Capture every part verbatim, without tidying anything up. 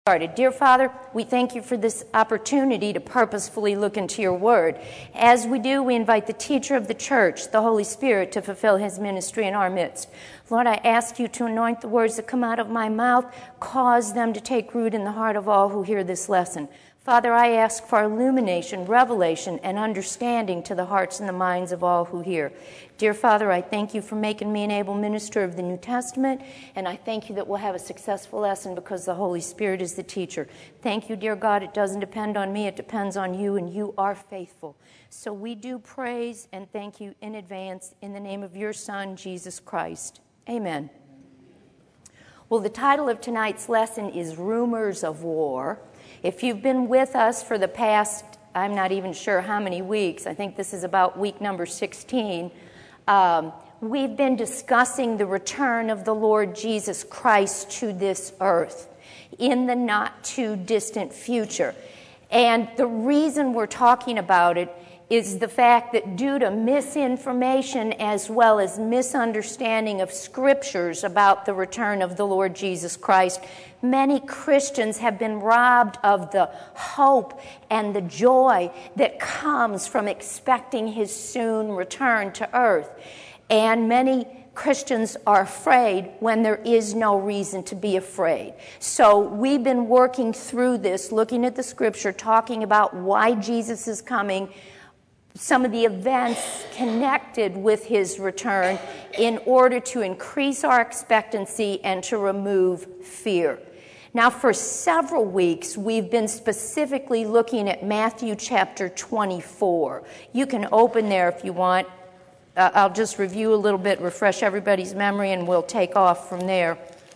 Started. Dear Father, we thank you for this opportunity to purposefully look into your word. As we do, we invite the teacher of the church, the Holy Spirit, to fulfill his ministry in our midst. Lord, I ask you to anoint the words that come out of my mouth, cause them to take root in the heart of all who hear this lesson. Father, I ask for illumination, revelation, and understanding to the hearts and the minds of all who hear. Dear Father, I thank you for making me an able minister of the New Testament, and I thank you that we'll have a successful lesson because the Holy Spirit is the teacher. Thank you, dear God. It doesn't depend on me. It depends on you, and you are faithful. So we do praise and thank you in advance in the name of your Son, Jesus Christ. Amen. Well, the title of tonight's lesson is Rumors of War. If you've been with us for the past, I'm not even sure how many weeks, I think this is about week number sixteen, um, we've been discussing the return of the Lord Jesus Christ to this earth in the not too distant future. And the reason we're talking about it is the fact that due to misinformation as well as misunderstanding of scriptures about the return of the Lord Jesus Christ, many Christians have been robbed of the hope and the joy that comes from expecting his soon return to earth. And many Christians are afraid when there is no reason to be afraid. So we've been working through this, looking at the scripture, talking about why Jesus is coming, some of the events connected with his return in order to increase our expectancy and to remove fear. Now, for several weeks, we've been specifically looking at Matthew chapter twenty-four. You can open there if you want. Uh, I'll just review a little bit, refresh everybody's memory, and we'll take off from there.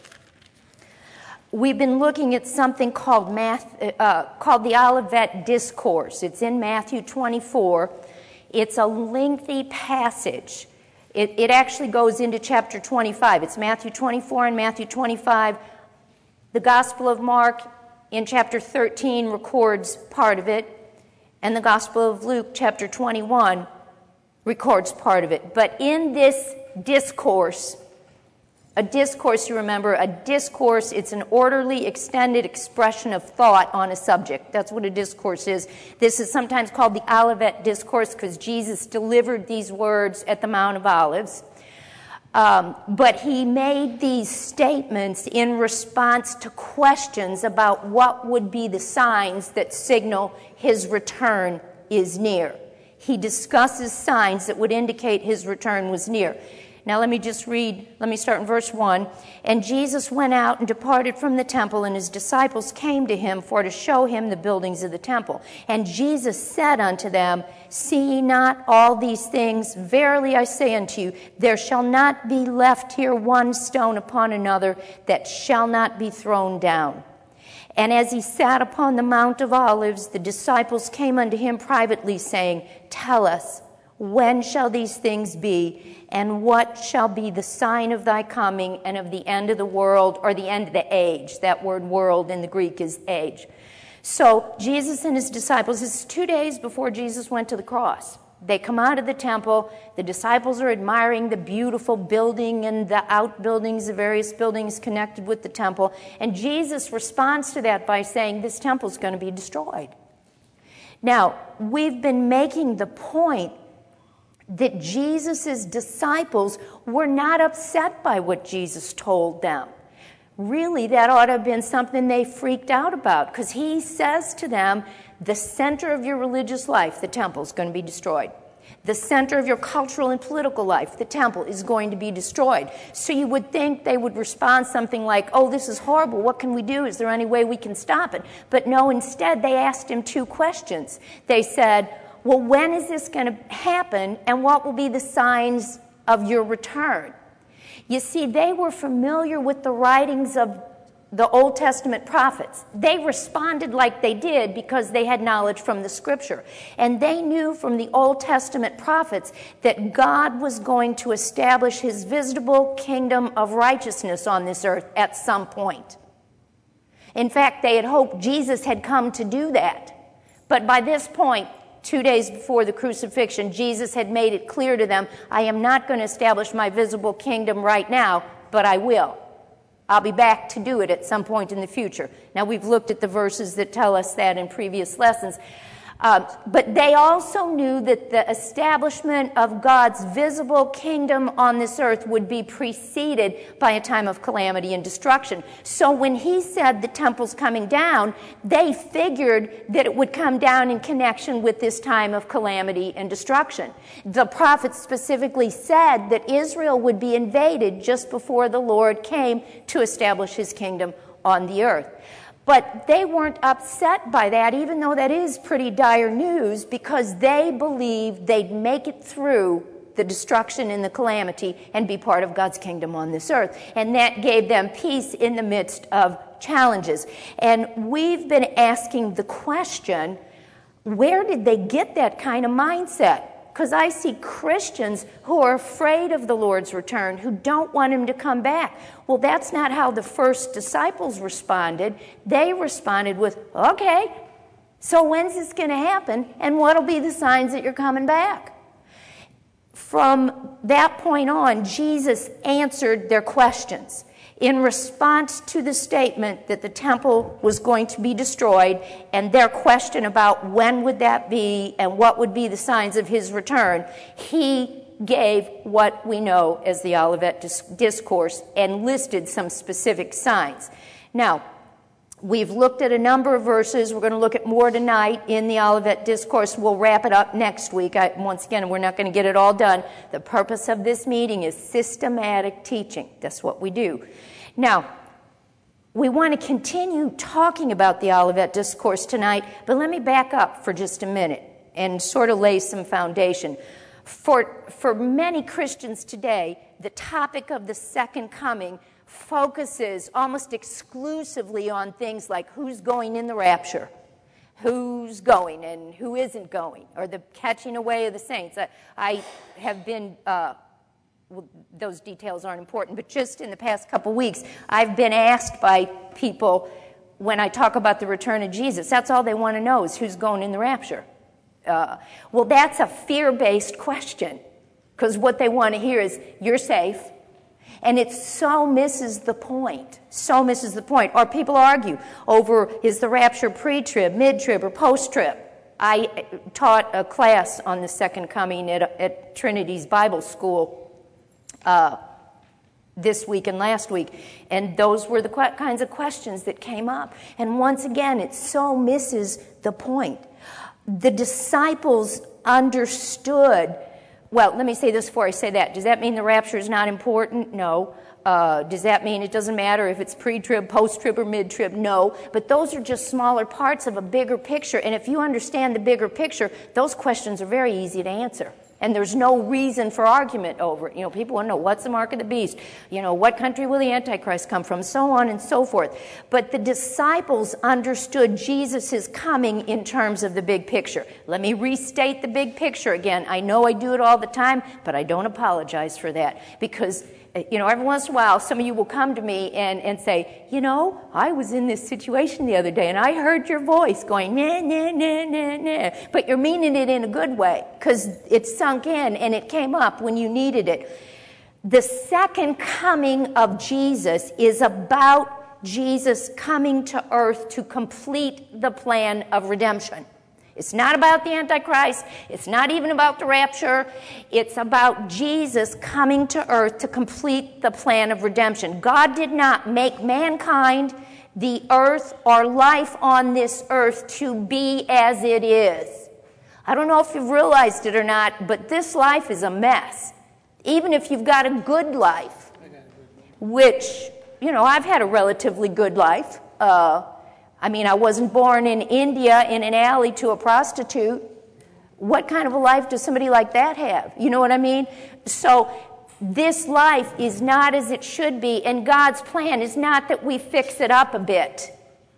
We've been looking at something called, Math, uh, called the Olivet Discourse. It's in Matthew twenty-four. It's a lengthy passage. It, it actually goes into chapter twenty-five. It's Matthew twenty-four and Matthew twenty-five. The Gospel of Mark in chapter thirteen records part of it, and the Gospel of Luke chapter twenty-one records part of it. But in this discourse, a discourse, you remember, a discourse, it's an orderly, extended expression of thought on a subject. That's what a discourse is. This is sometimes called the Olivet Discourse because Jesus delivered these words at the Mount of Olives. Um, but he made these statements in response to questions about what would be the signs that signal his return is near. He discusses signs that would indicate his return was near. Now let me just read, let me start in verse one. And Jesus went out and departed from the temple, and his disciples came to him for to show him the buildings of the temple. And Jesus said unto them, See ye not all these things? Verily I say unto you, there shall not be left here one stone upon another that shall not be thrown down. And as he sat upon the Mount of Olives, the disciples came unto him privately, saying, Tell us, when shall these things be, and what shall be the sign of thy coming and of the end of the world, or the end of the age? That word world in the Greek is age. So Jesus and his disciples, this is two days before Jesus went to the cross. They come out of the temple. The disciples are admiring the beautiful building and the outbuildings, the various buildings connected with the temple. And Jesus responds to that by saying, this temple is going to be destroyed. Now, we've been making the point that Jesus' disciples were not upset by what Jesus told them. Really, that ought to have been something they freaked out about, because he says to them, the center of your religious life, the temple, is going to be destroyed. The center of your cultural and political life, the temple, is going to be destroyed. So you would think they would respond something like, oh, this is horrible, what can we do? Is there any way we can stop it? But no, instead they asked him two questions. They said, well, when is this going to happen, and what will be the signs of your return? You see, they were familiar with the writings of the Old Testament prophets. They responded like they did because they had knowledge from the Scripture. And they knew from the Old Testament prophets that God was going to establish his visible kingdom of righteousness on this earth at some point. In fact, they had hoped Jesus had come to do that. But by this point, two days before the crucifixion, Jesus had made it clear to them, I am not going to establish my visible kingdom right now, but I will. I'll be back to do it at some point in the future. Now, we've looked at the verses that tell us that in previous lessons. Uh, but they also knew that the establishment of God's visible kingdom on this earth would be preceded by a time of calamity and destruction. So when he said the temple's coming down, they figured that it would come down in connection with this time of calamity and destruction. The prophet specifically said that Israel would be invaded just before the Lord came to establish his kingdom on the earth. But they weren't upset by that, even though that is pretty dire news, because they believed they'd make it through the destruction and the calamity and be part of God's kingdom on this earth. And that gave them peace in the midst of challenges. And we've been asking the question, where did they get that kind of mindset? Because I see Christians who are afraid of the Lord's return, who don't want him to come back. Well, that's not how the first disciples responded. They responded with, okay, so when's this going to happen, and what'll be the signs that you're coming back? From that point on, Jesus answered their questions. In response to the statement that the temple was going to be destroyed and their question about when would that be and what would be the signs of his return, he gave what we know as the Olivet Discourse and listed some specific signs. Now, we've looked at a number of verses. We're going to look at more tonight in the Olivet Discourse. We'll wrap it up next week. I, once again, we're not going to get it all done. The purpose of this meeting is systematic teaching. That's what we do. Now, we want to continue talking about the Olivet Discourse tonight, but let me back up for just a minute and sort of lay some foundation. For, for many Christians today, the topic of the second coming focuses almost exclusively on things like who's going in the rapture, who's going and who isn't going, or the catching away of the saints. I, I have been, uh, well, those details aren't important, but just in the past couple weeks, I've been asked by people when I talk about the return of Jesus, that's all they want to know is who's going in the rapture. Uh, well, that's a fear-based question, because what they want to hear is, you're safe. And it so misses the point, so misses the point. Or people argue over, is the rapture pre-trib, mid-trib, or post-trib? I taught a class on the second coming at, at Trinity's Bible School uh, this week and last week, and those were the qu- kinds of questions that came up. And once again, it so misses the point. The disciples understood. Well, let me say this before I say that. Does that mean the rapture is not important? No. Uh, does that mean it doesn't matter if it's pre-trib, post-trib, or mid-trib? No. But those are just smaller parts of a bigger picture. And if you understand the bigger picture, those questions are very easy to answer. And there's no reason for argument over it. You know, people want to know, what's the mark of the beast? You know, what country will the Antichrist come from? So on and so forth. But the disciples understood Jesus' coming in terms of the big picture. Let me restate the big picture again. I know I do it all the time, but I don't apologize for that. Because, you know, every once in a while, some of you will come to me and, and say, you know, I was in this situation the other day, and I heard your voice going, nah, nah, nah, nah, nah. But you're meaning it in a good way, because it sunk in and it came up when you needed it. The second coming of Jesus is about Jesus coming to earth to complete the plan of redemption. It's not about the Antichrist. It's not even about the rapture. It's about Jesus coming to earth to complete the plan of redemption. God did not make mankind, the earth, or life on this earth to be as it is. I don't know if you've realized it or not, but this life is a mess. Even if you've got a good life, which, you know, I've had a relatively good life. Uh, I mean, I wasn't born in India in an alley to a prostitute. What kind of a life does somebody like that have? You know what I mean? So this life is not as it should be, and God's plan is not that we fix it up a bit.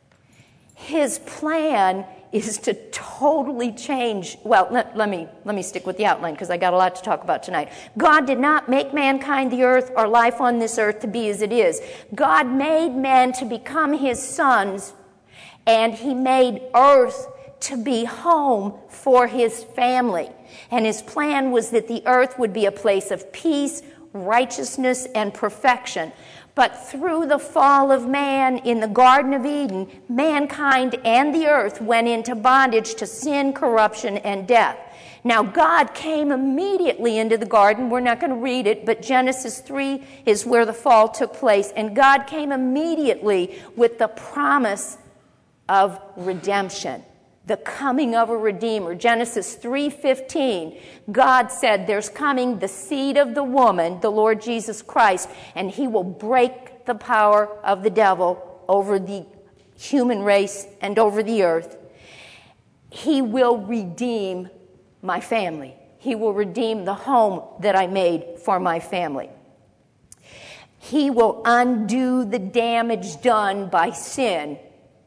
His plan is to totally change. Well, let, let me let me stick with the outline, because I got a lot to talk about tonight. God did not make mankind, the earth, or life on this earth to be as it is. God made man to become his sons, and he made earth to be home for his family. And his plan was that the earth would be a place of peace, righteousness, and perfection. But through the fall of man in the Garden of Eden, mankind and the earth went into bondage to sin, corruption, and death. Now, God came immediately into the garden. We're not going to read it, but Genesis three is where the fall took place. And God came immediately with the promise of redemption, the coming of a Redeemer. Genesis three fifteen, God said there's coming the seed of the woman, the Lord Jesus Christ, and he will break the power of the devil over the human race and over the earth. He will redeem my family. He will redeem the home that I made for my family. He will undo the damage done by sin,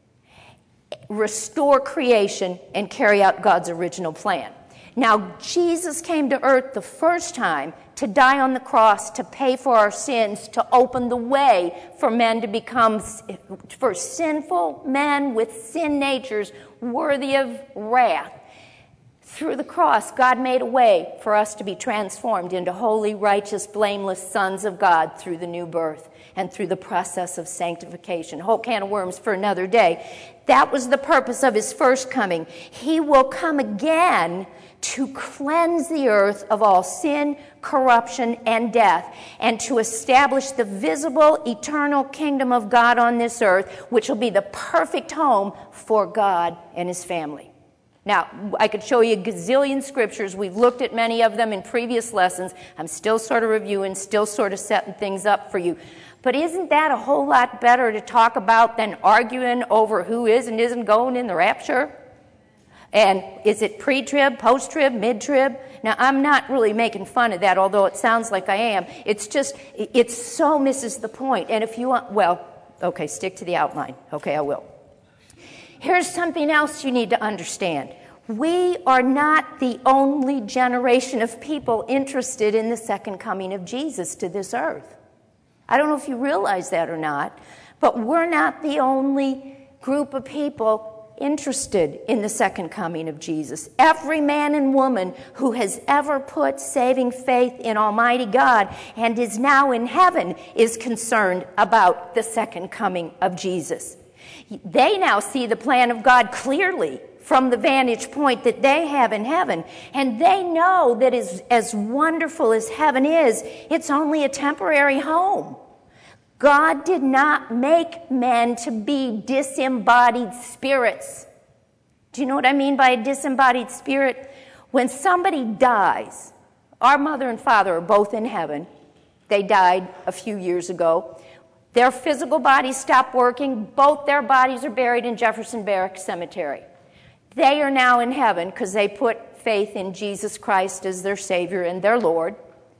restore creation, and carry out God's original plan. Now, Jesus came to earth the first time to die on the cross, to pay for our sins, to open the way for men to become, for sinful men with sin natures worthy of wrath. Through the cross, God made a way for us to be transformed into holy, righteous, blameless sons of God through the new birth and through the process of sanctification. A whole can of worms for another day. That was the purpose of his first coming. He will come again to cleanse the earth of all sin, corruption, and death, and to establish the visible, eternal kingdom of God on this earth, which will be the perfect home for God and his family. Now, I could show you a gazillion scriptures. We've looked at many of them in previous lessons. I'm still sort of reviewing, still sort of setting things up for you. But isn't that a whole lot better to talk about than arguing over who is and isn't going in the rapture? And is it pre-trib, post-trib, mid-trib? Now, I'm not really making fun of that, although it sounds like I am. It's just, it so misses the point. And if you want, well, okay, stick to the outline. Okay, I will. Here's something else you need to understand. We are not the only generation of people interested in the second coming of Jesus to this earth. I don't know if you realize that or not, but we're not the only group of people interested in the second coming of Jesus. Every man and woman who has ever put saving faith in Almighty God and is now in heaven is concerned about the second coming of Jesus. They now see the plan of God clearly from the vantage point that they have in heaven. And they know that as, as wonderful as heaven is, it's only a temporary home. God did not make men to be disembodied spirits. Do you know what I mean by a disembodied spirit? When somebody dies, our mother and father are both in heaven. They died a few years ago. Their physical bodies stop working. Both their bodies are buried in Jefferson Barracks Cemetery. They are now in heaven because they put faith in Jesus Christ as their Savior and their Lord.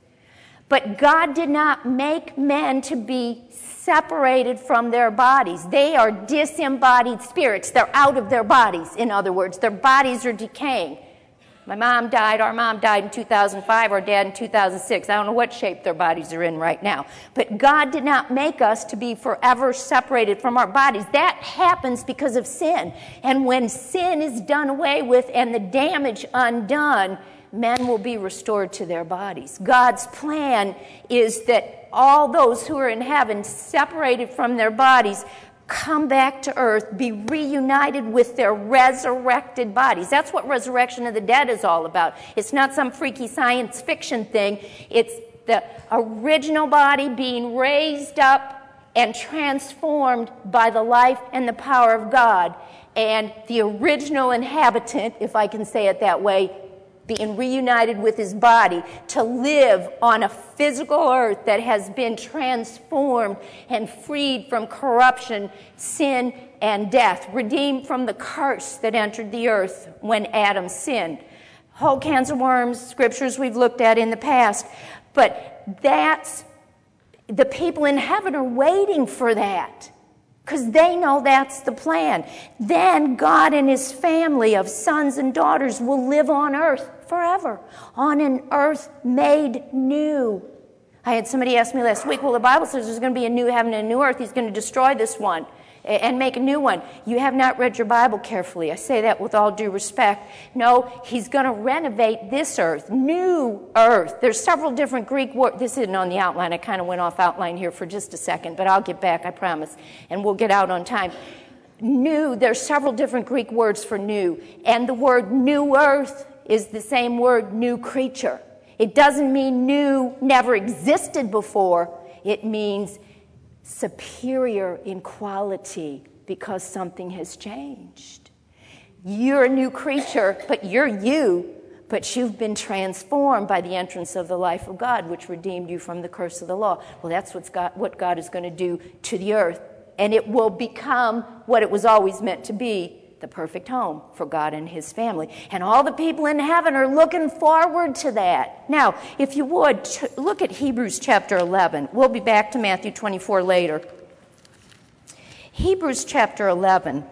But God did not make men to be separated from their bodies. They are disembodied spirits. They're out of their bodies, in other words. Their bodies are decaying. My mom died, our mom died in two thousand five, our dad in two thousand six. I don't know what shape their bodies are in right now. But God did not make us to be forever separated from our bodies. That happens because of sin. And when sin is done away with and the damage undone, men will be restored to their bodies. God's plan is that all those who are in heaven, separated from their bodies, come back to earth, be reunited with their resurrected bodies. That's what resurrection of the dead is all about. It's not some freaky science fiction thing. It's the original body being raised up and transformed by the life and the power of God. And the original inhabitant, if I can say it that way, being reunited with his body to live on a physical earth that has been transformed and freed from corruption, sin, and death, redeemed from the curse that entered the earth when Adam sinned. Whole cans of worms, scriptures we've looked at in the past, but that's, the people in heaven are waiting for that, because they know that's the plan. Then God and his family of sons and daughters will live on earth forever, on an earth made new. I had somebody ask me last week, well, the Bible says there's going to be a new heaven and a new earth. He's going to destroy this one. and make a new one. You have not read your Bible carefully. I say that with all due respect. No, he's going to renovate this earth, new earth. There's several different Greek words. This isn't on the outline. I kind of went off outline here for just a second, but I'll get back, I promise, and we'll get out on time. New, there's several different Greek words for new, and the word new earth is the same word new creature. It doesn't mean new, never existed before. It means superior in quality because something has changed. You're a new creature, but you're you, but you've been transformed by the entrance of the life of God, which redeemed you from the curse of the law. Well, that's what's God, what God is going to do to the earth, and it will become what it was always meant to be, the perfect home for God and his family. And all the people in heaven are looking forward to that. Now, if you would, look at Hebrews chapter eleven. We'll be back to Matthew twenty-four later. Hebrews chapter eleven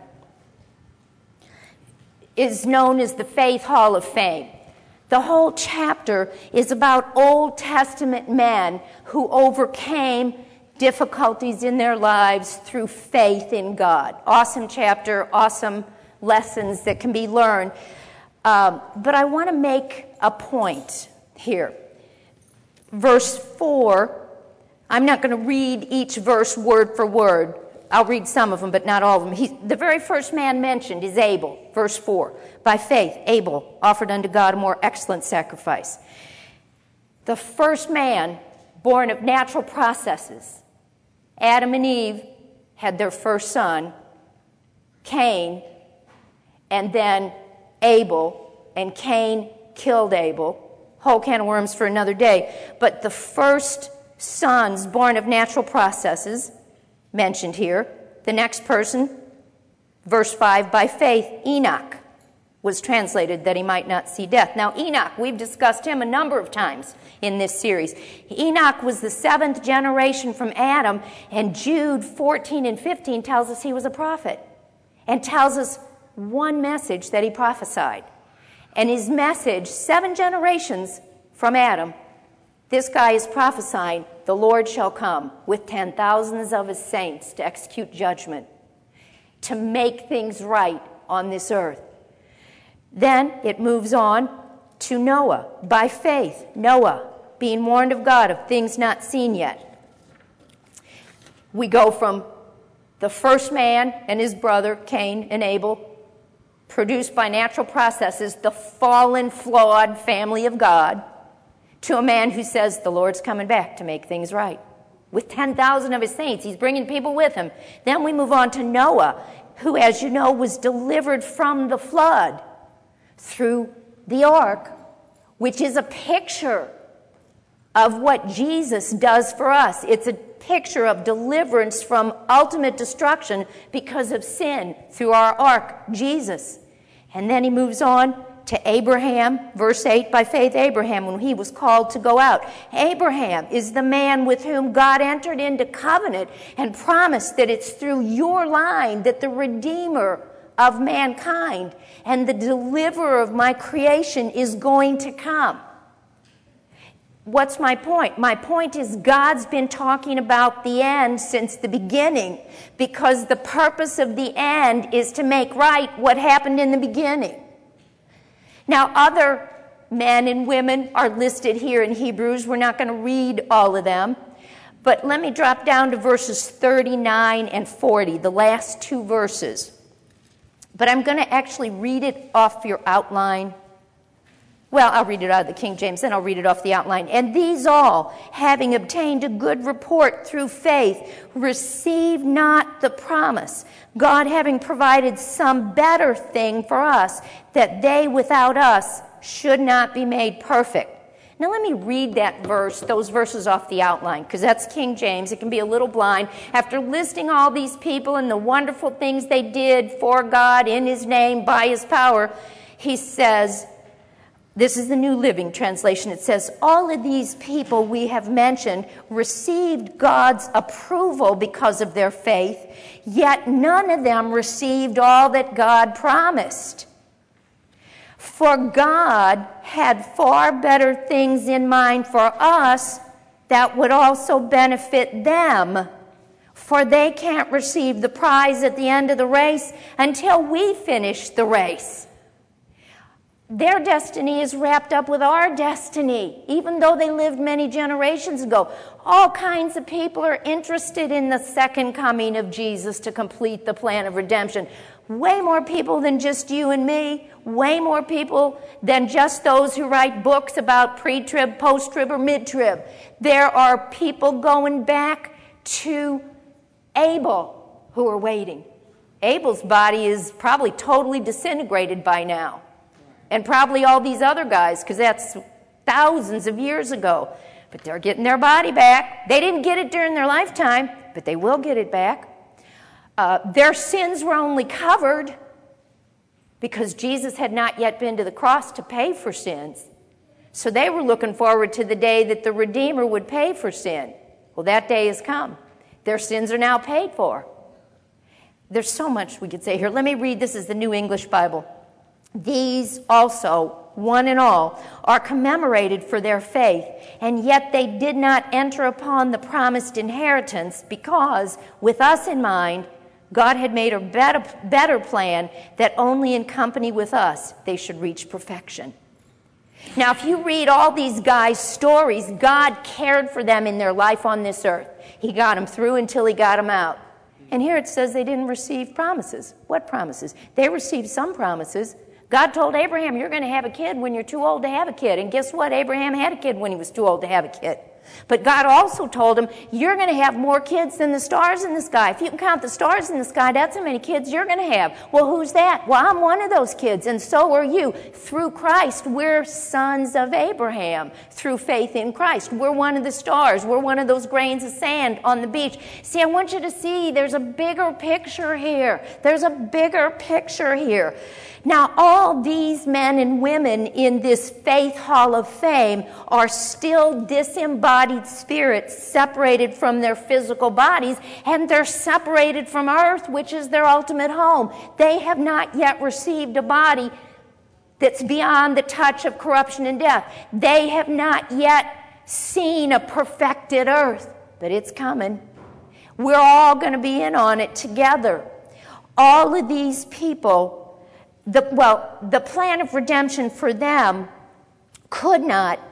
is known as the Faith Hall of Fame. The whole chapter is about Old Testament men who overcame difficulties in their lives through faith in God. Awesome chapter, awesome lessons that can be learned. Um, but I want to make a point here. Verse four, I'm not going to read each verse word for word. I'll read some of them, but not all of them. He, the very first man mentioned is Abel, verse four. By faith, Abel offered unto God a more excellent sacrifice. The first man born of natural processes. Adam and Eve had their first son, Cain, and then Abel, and Cain killed Abel. Whole can of worms for another day. But the first sons born of natural processes, mentioned here. The next person, verse five, by faith, Enoch was translated that he might not see death. Now, Enoch, we've discussed him a number of times in this series. Enoch was the seventh generation from Adam, and Jude fourteen and fifteen tells us he was a prophet and tells us one message that he prophesied. And his message, seven generations from Adam, this guy is prophesying, the Lord shall come with ten thousands of his saints to execute judgment, to make things right on this earth. Then it moves on to Noah. By faith, Noah, being warned of God of things not seen yet. We go from the first man and his brother, Cain and Abel, produced by natural processes, the fallen, flawed family of God, to a man who says the Lord's coming back to make things right. With ten thousand of his saints, he's bringing people with him. Then we move on to Noah, who, as you know, was delivered from the flood through the ark, which is a picture of what Jesus does for us. It's a picture of deliverance from ultimate destruction because of sin through our ark, Jesus. And then he moves on to Abraham, verse eight, by faith Abraham, when he was called to go out. Abraham is the man with whom God entered into covenant and promised that it's through your line that the Redeemer of mankind and the deliverer of my creation is going to come. What's my point? My point is God's been talking about the end since the beginning, because the purpose of the end is to make right what happened in the beginning. Now, other men and women are listed here in Hebrews. We're not going to read all of them, but let me drop down to verses thirty-nine and forty, the last two verses. But I'm going to actually read it off your outline. Well, I'll read it out of the King James, then I'll read it off the outline. And these all, having obtained a good report through faith, received not the promise, God having provided some better thing for us, that they without us should not be made perfect. Now let me read that verse, those verses off the outline, because that's King James. It can be a little blind. After listing all these people and the wonderful things they did for God in his name, by his power, he says, this is the New Living Translation. It says, all of these people we have mentioned received God's approval because of their faith, yet none of them received all that God promised. For God had far better things in mind for us that would also benefit them. For they can't receive the prize at the end of the race until we finish the race. Their destiny is wrapped up with our destiny, even though they lived many generations ago. All kinds of people are interested in the second coming of Jesus to complete the plan of redemption. Way more people than just you and me. Way more people than just those who write books about pre-trib, post-trib, or mid-trib. There are people going back to Abel who are waiting. Abel's body is probably totally disintegrated by now. And probably all these other guys, because that's thousands of years ago. But they're getting their body back. They didn't get it during their lifetime, but they will get it back. Uh, their sins were only covered because Jesus had not yet been to the cross to pay for sins. So they were looking forward to the day that the Redeemer would pay for sin. Well, that day has come. Their sins are now paid for. There's so much we could say here. Let me read. This is the New English Bible. These also, one and all, are commemorated for their faith, and yet they did not enter upon the promised inheritance because, with us in mind, God had made a better, better plan that only in company with us they should reach perfection. Now, if you read all these guys' stories, God cared for them in their life on this earth. He got them through until he got them out. And here it says they didn't receive promises. What promises? They received some promises. God told Abraham, you're going to have a kid when you're too old to have a kid. And guess what? Abraham had a kid when he was too old to have a kid. But God also told him, you're going to have more kids than the stars in the sky. If you can count the stars in the sky, that's how many kids you're going to have. Well, who's that? Well, I'm one of those kids, and so are you. Through Christ, we're sons of Abraham. Through faith in Christ, we're one of the stars. We're one of those grains of sand on the beach. See, I want you to see there's a bigger picture here. There's a bigger picture here. Now, all these men and women in this Faith Hall of Fame are still disembodied spirits separated from their physical bodies, and they're separated from earth, which is their ultimate home. They have not yet received a body that's beyond the touch of corruption and death. They have not yet seen a perfected earth, but it's coming. We're all going to be in on it together. All of these people, The, well, the plan of redemption for them could not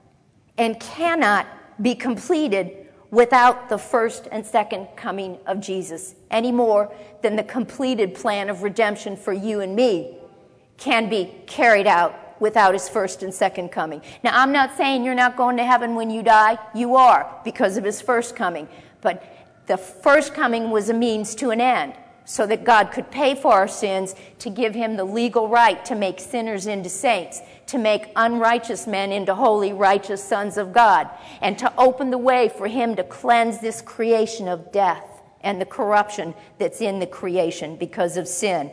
and cannot be completed without the first and second coming of Jesus, any more than the completed plan of redemption for you and me can be carried out without his first and second coming. Now, I'm not saying you're not going to heaven when you die. You are, because of his first coming. But the first coming was a means to an end, so that God could pay for our sins, to give him the legal right to make sinners into saints, to make unrighteous men into holy, righteous sons of God, and to open the way for him to cleanse this creation of death and the corruption that's in the creation because of sin.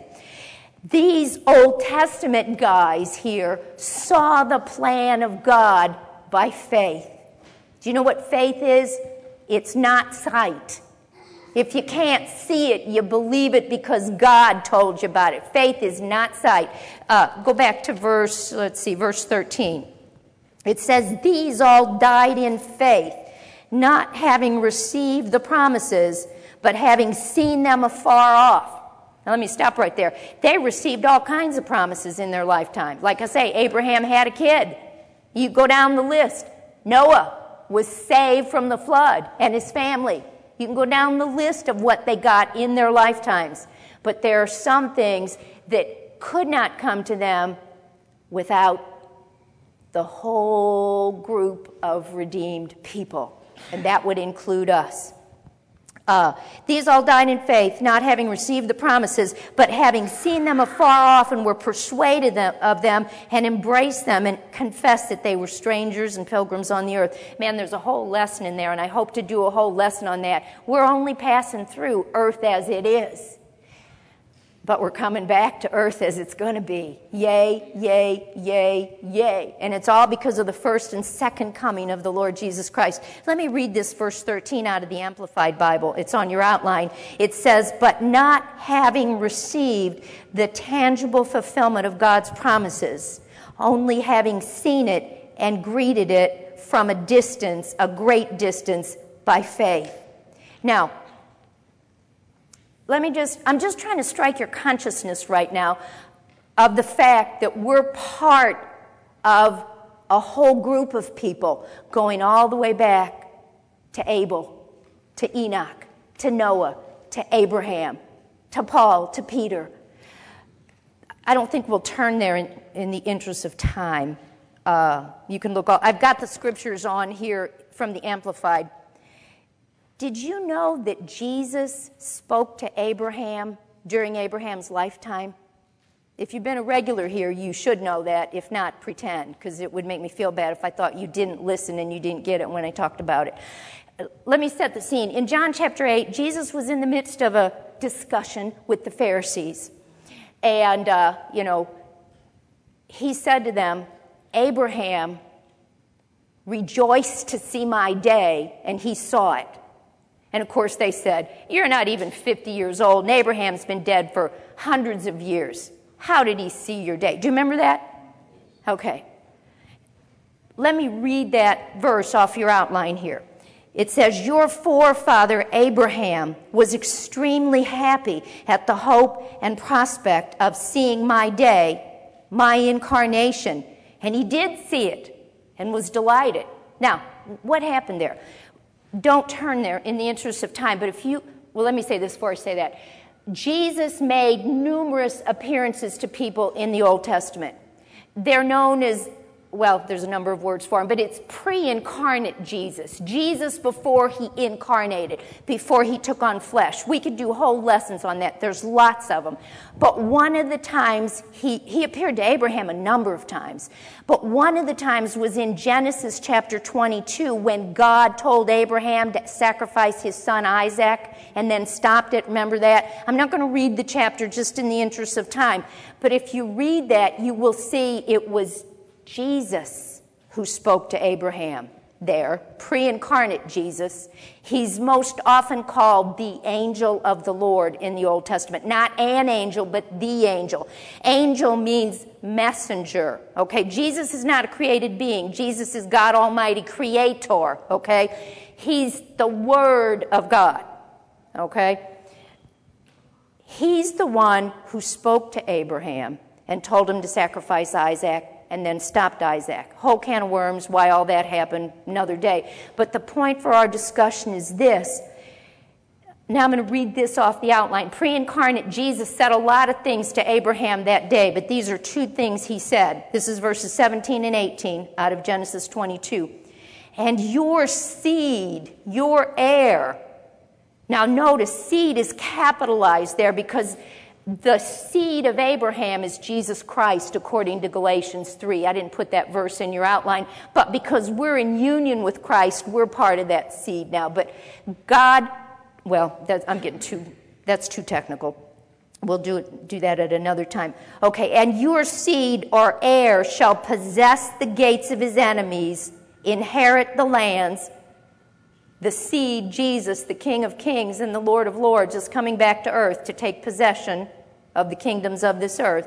These Old Testament guys here saw the plan of God by faith. Do you know what faith is? It's not sight. If you can't see it, you believe it because God told you about it. Faith is not sight. Uh, go back to verse, let's see, verse thirteen. It says, these all died in faith, not having received the promises, but having seen them afar off. Now let me stop right there. They received all kinds of promises in their lifetime. Like I say, Abraham had a kid. You go down the list. Noah was saved from the flood and his family. You can go down the list of what they got in their lifetimes. But there are some things that could not come to them without the whole group of redeemed people. And that would include us. Uh, these all died in faith, not having received the promises, but having seen them afar off and were persuaded them, of them and embraced them and confessed that they were strangers and pilgrims on the earth. Man, there's a whole lesson in there, and I hope to do a whole lesson on that. We're only passing through earth as it is, but we're coming back to earth as it's going to be. Yay, yay, yay, yay. And it's all because of the first and second coming of the Lord Jesus Christ. Let me read this verse thirteen out of the Amplified Bible. It's on your outline. It says, but not having received the tangible fulfillment of God's promises, only having seen it and greeted it from a distance, a great distance, by faith. Now, let me just, I'm just trying to strike your consciousness right now of the fact that we're part of a whole group of people going all the way back to Abel, to Enoch, to Noah, to Abraham, to Paul, to Peter. I don't think we'll turn there in, in the interest of time. Uh, you can look, all, I've got the scriptures on here from the Amplified. Did you know that Jesus spoke to Abraham during Abraham's lifetime? If you've been a regular here, you should know that. If not, pretend, because it would make me feel bad if I thought you didn't listen and you didn't get it when I talked about it. Let me set the scene. In John chapter eight, Jesus was in the midst of a discussion with the Pharisees. And, uh, you know, he said to them, Abraham rejoiced to see my day, and he saw it. And, of course, they said, you're not even fifty years old, and Abraham's been dead for hundreds of years. How did he see your day? Do you remember that? Okay. Let me read that verse off your outline here. It says, your forefather Abraham was extremely happy at the hope and prospect of seeing my day, my incarnation. And he did see it and was delighted. Now, what happened there? Don't turn there in the interest of time, but if you, well, let me say this before I say that. Jesus made numerous appearances to people in the Old Testament. They're known as, well, there's a number of words for him, but it's pre-incarnate Jesus. Jesus before he incarnated, before he took on flesh. We could do whole lessons on that. There's lots of them. But one of the times, he, he appeared to Abraham a number of times, but one of the times was in Genesis chapter twenty-two when God told Abraham to sacrifice his son Isaac and then stopped it. Remember that? I'm not going to read the chapter just in the interest of time, but if you read that, you will see it was Jesus who spoke to Abraham there, pre-incarnate Jesus. He's most often called the angel of the Lord in the Old Testament. Not an angel, but the angel. Angel means messenger, okay? Jesus is not a created being. Jesus is God Almighty, creator, okay? He's the Word of God, okay? He's the one who spoke to Abraham and told him to sacrifice Isaac, and then stopped Isaac. Whole can of worms, why all that happened, another day. But the point for our discussion is this. Now I'm going to read this off the outline. Pre-incarnate Jesus said a lot of things to Abraham that day, but these are two things he said. This is verses seventeen and eighteen out of Genesis twenty-two. And your seed, your heir. Now notice, seed is capitalized there because the seed of Abraham is Jesus Christ, according to Galatians three. I didn't put that verse in your outline, but because we're in union with Christ, we're part of that seed now. But God, well, that, I'm getting too, that's too technical. We'll do it, do that at another time. Okay, and your seed or heir shall possess the gates of his enemies, inherit the lands. The seed, Jesus, the King of Kings and the Lord of Lords, is coming back to earth to take possession of the kingdoms of this earth.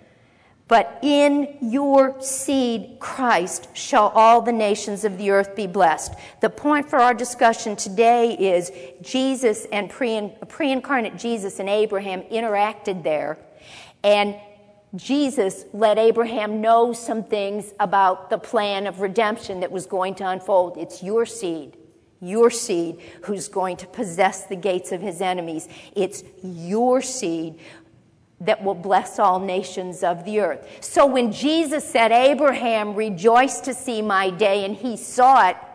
But in your seed, Christ, shall all the nations of the earth be blessed. The point for our discussion today is Jesus and pre- pre-incarnate Jesus and Abraham interacted there. And Jesus let Abraham know some things about the plan of redemption that was going to unfold. It's your seed. Your seed who's going to possess the gates of his enemies. It's your seed that will bless all nations of the earth. So when Jesus said, Abraham rejoiced to see my day, and he saw it,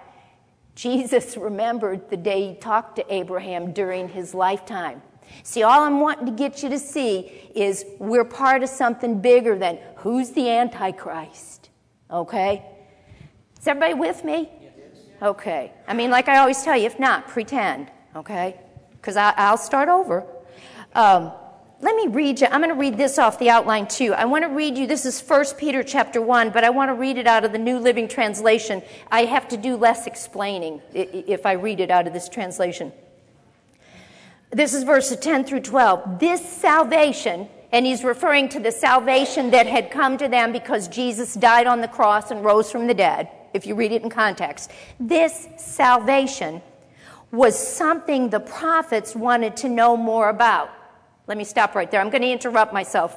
Jesus remembered the day he talked to Abraham during his lifetime. See, all I'm wanting to get you to see is we're part of something bigger than who's the Antichrist, okay? Is everybody with me? Okay. I mean, like I always tell you, if not, pretend, okay? Because I'll start over. Um, let me read you. I'm going to read this off the outline, too. I want to read you, this is First Peter chapter one, but I want to read it out of the New Living Translation. I have to do less explaining if I read it out of this translation. This is verses ten through twelve. This salvation, and he's referring to the salvation that had come to them because Jesus died on the cross and rose from the dead, if you read it in context. This salvation was something the prophets wanted to know more about. Let me stop right there. I'm going to interrupt myself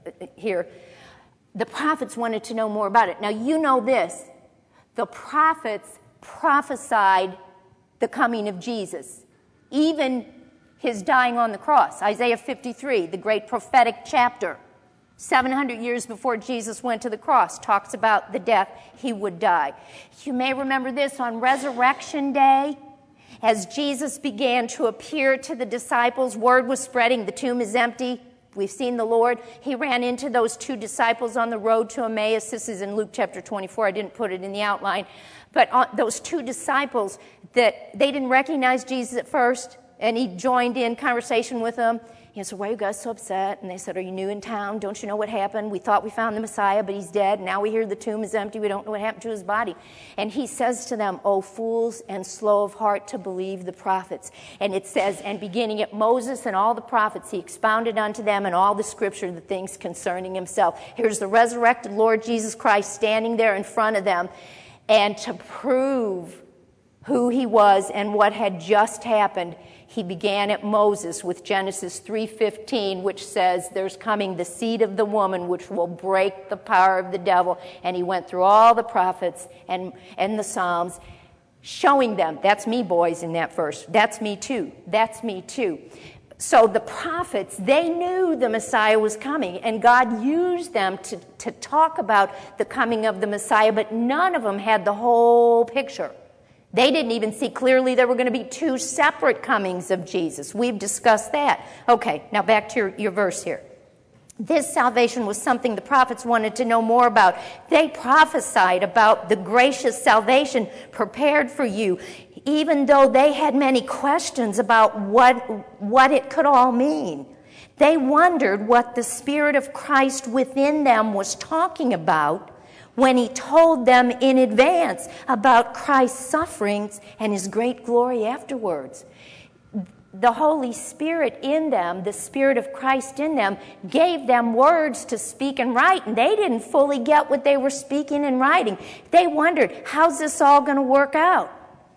here. The prophets wanted to know more about it. Now, you know this. The prophets prophesied the coming of Jesus, even his dying on the cross. Isaiah fifty-three, the great prophetic chapter, seven hundred years before Jesus went to the cross, talks about the death he would die. You may remember this on Resurrection Day. As Jesus began to appear to the disciples, word was spreading, the tomb is empty, we've seen the Lord. He ran into those two disciples on the road to Emmaus. This is in Luke chapter twenty-four. I didn't put it in the outline. But on those two disciples, that they didn't recognize Jesus at first, and he joined in conversation with them. He said, why are you guys so upset? And they said, are you new in town? Don't you know what happened? We thought we found the Messiah, but he's dead. Now we hear the tomb is empty. We don't know what happened to his body. And he says to them, O fools and slow of heart to believe the prophets. And it says, and beginning at Moses and all the prophets, he expounded unto them in all the scripture the things concerning himself. Here's the resurrected Lord Jesus Christ standing there in front of them. And to prove who he was and what had just happened, he began at Moses with Genesis three fifteen, which says there's coming the seed of the woman which will break the power of the devil. And he went through all the prophets and, and the Psalms, showing them, that's me, boys, in that verse. That's me too. That's me too. So the prophets, they knew the Messiah was coming, and God used them to, to talk about the coming of the Messiah, but none of them had the whole picture. They didn't even see clearly there were going to be two separate comings of Jesus. We've discussed that. Okay, now back to your, your verse here. This salvation was something the prophets wanted to know more about. They prophesied about the gracious salvation prepared for you, even though they had many questions about what, what it could all mean. They wondered what the Spirit of Christ within them was talking about when he told them in advance about Christ's sufferings and his great glory afterwards. The Holy Spirit in them, the Spirit of Christ in them, gave them words to speak and write, and they didn't fully get what they were speaking and writing. They wondered, how's this all going to work out?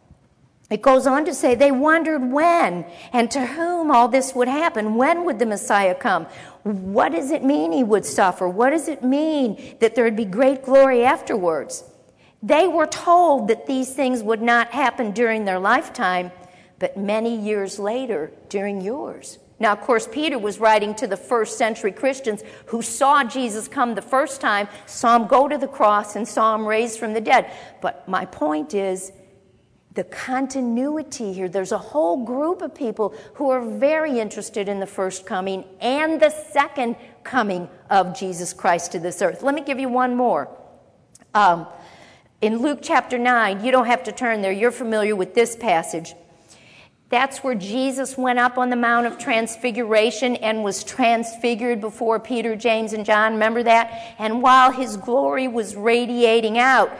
It goes on to say they wondered when and to whom all this would happen. When would the Messiah come? What does it mean he would suffer? What does it mean that there would be great glory afterwards? They were told that these things would not happen during their lifetime, but many years later during yours. Now, of course, Peter was writing to the first century Christians who saw Jesus come the first time, saw him go to the cross, and saw him raised from the dead. But my point is, the continuity here, there's a whole group of people who are very interested in the first coming and the second coming of Jesus Christ to this earth. Let me give you one more. Um, in Luke chapter nine, you don't have to turn there, you're familiar with this passage. That's where Jesus went up on the Mount of Transfiguration and was transfigured before Peter, James, and John. Remember that? And while his glory was radiating out,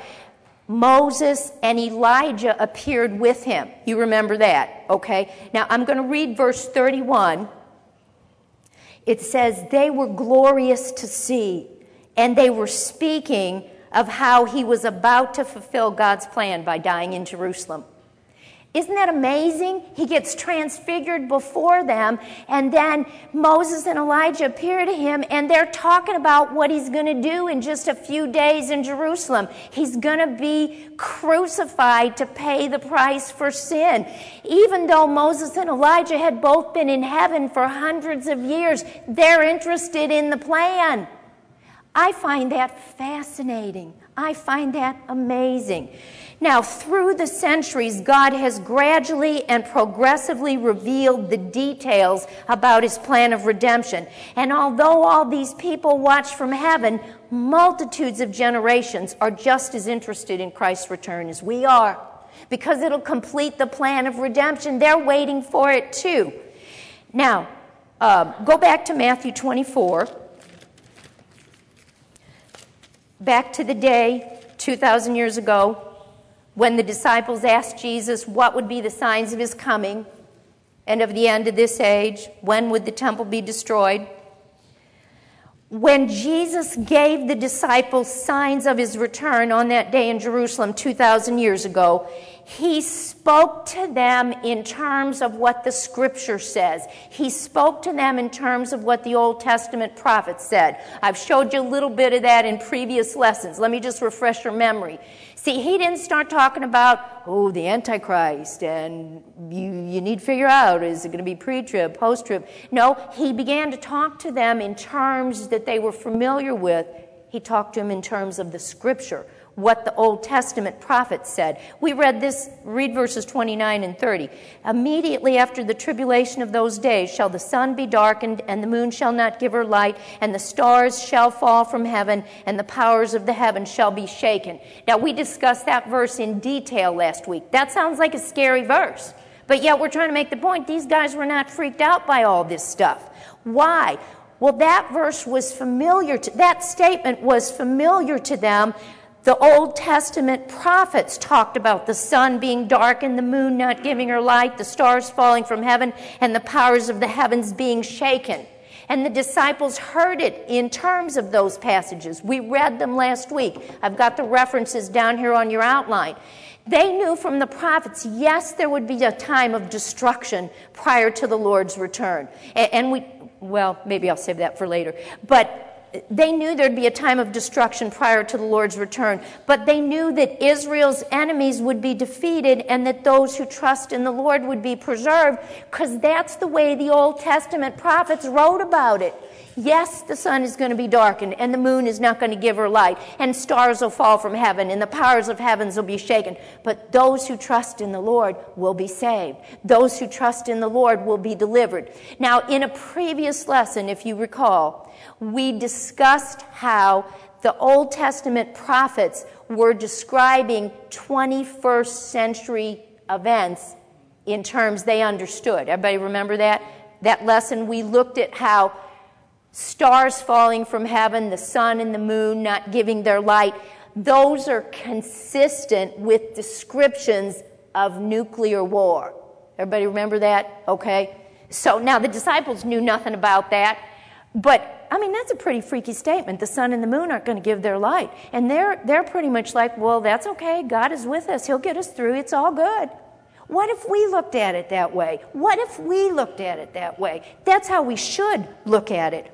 Moses and Elijah appeared with him. You remember that, okay? Now, I'm going to read verse thirty-one. It says, they were glorious to see, and they were speaking of how he was about to fulfill God's plan by dying in Jerusalem. Isn't that amazing? He gets transfigured before them, and then Moses and Elijah appear to him, and they're talking about what he's going to do in just a few days in Jerusalem. He's going to be crucified to pay the price for sin. Even though Moses and Elijah had both been in heaven for hundreds of years, they're interested in the plan. I find that fascinating. I find that amazing. Now, through the centuries, God has gradually and progressively revealed the details about his plan of redemption. And although all these people watch from heaven, multitudes of generations are just as interested in Christ's return as we are, because it'll complete the plan of redemption. They're waiting for it too. Now, uh, go back to Matthew twenty-four. Back to the day two thousand years ago when the disciples asked Jesus what would be the signs of his coming and of the end of this age. When would the temple be destroyed? When Jesus gave the disciples signs of his return on that day in Jerusalem two thousand years ago, He spoke to them in terms of what the Scripture says. He spoke to them in terms of what the Old Testament prophets said. I've showed you a little bit of that in previous lessons. Let me just refresh your memory. See, he didn't start talking about, oh, the Antichrist, and you, you need to figure out, is it going to be pre-trib, post-trib? No, he began to talk to them in terms that they were familiar with. He talked to them in terms of the Scripture, what the Old Testament prophets said. We read this, read verses twenty-nine and thirty. Immediately after the tribulation of those days shall the sun be darkened, and the moon shall not give her light, and the stars shall fall from heaven, and the powers of the heavens shall be shaken. Now, we discussed that verse in detail last week. That sounds like a scary verse. But yet we're trying to make the point, these guys were not freaked out by all this stuff. Why? Well, that verse was familiar to, that statement was familiar to them. The Old Testament prophets talked about the sun being dark and the moon not giving her light, the stars falling from heaven, and the powers of the heavens being shaken. And the disciples heard it in terms of those passages. We read them last week. I've got the references down here on your outline. They knew from the prophets, yes, there would be a time of destruction prior to the Lord's return. And we, well, maybe I'll save that for later. But they knew there'd be a time of destruction prior to the Lord's return, but they knew that Israel's enemies would be defeated and that those who trust in the Lord would be preserved, because that's the way the Old Testament prophets wrote about it. Yes, the sun is going to be darkened, and the moon is not going to give her light, and stars will fall from heaven, and the powers of heavens will be shaken. But those who trust in the Lord will be saved. Those who trust in the Lord will be delivered. Now, in a previous lesson, if you recall, we discussed how the Old Testament prophets were describing twenty-first century events in terms they understood. Everybody remember that? That lesson, we looked at how stars falling from heaven, the sun and the moon not giving their light, those are consistent with descriptions of nuclear war. Everybody remember that? Okay. So now the disciples knew nothing about that, but I mean, that's a pretty freaky statement. The sun and the moon aren't going to give their light. And they're they're pretty much like, well, that's okay. God is with us. He'll get us through. It's all good. What if we looked at it that way? What if we looked at it that way? That's how we should look at it.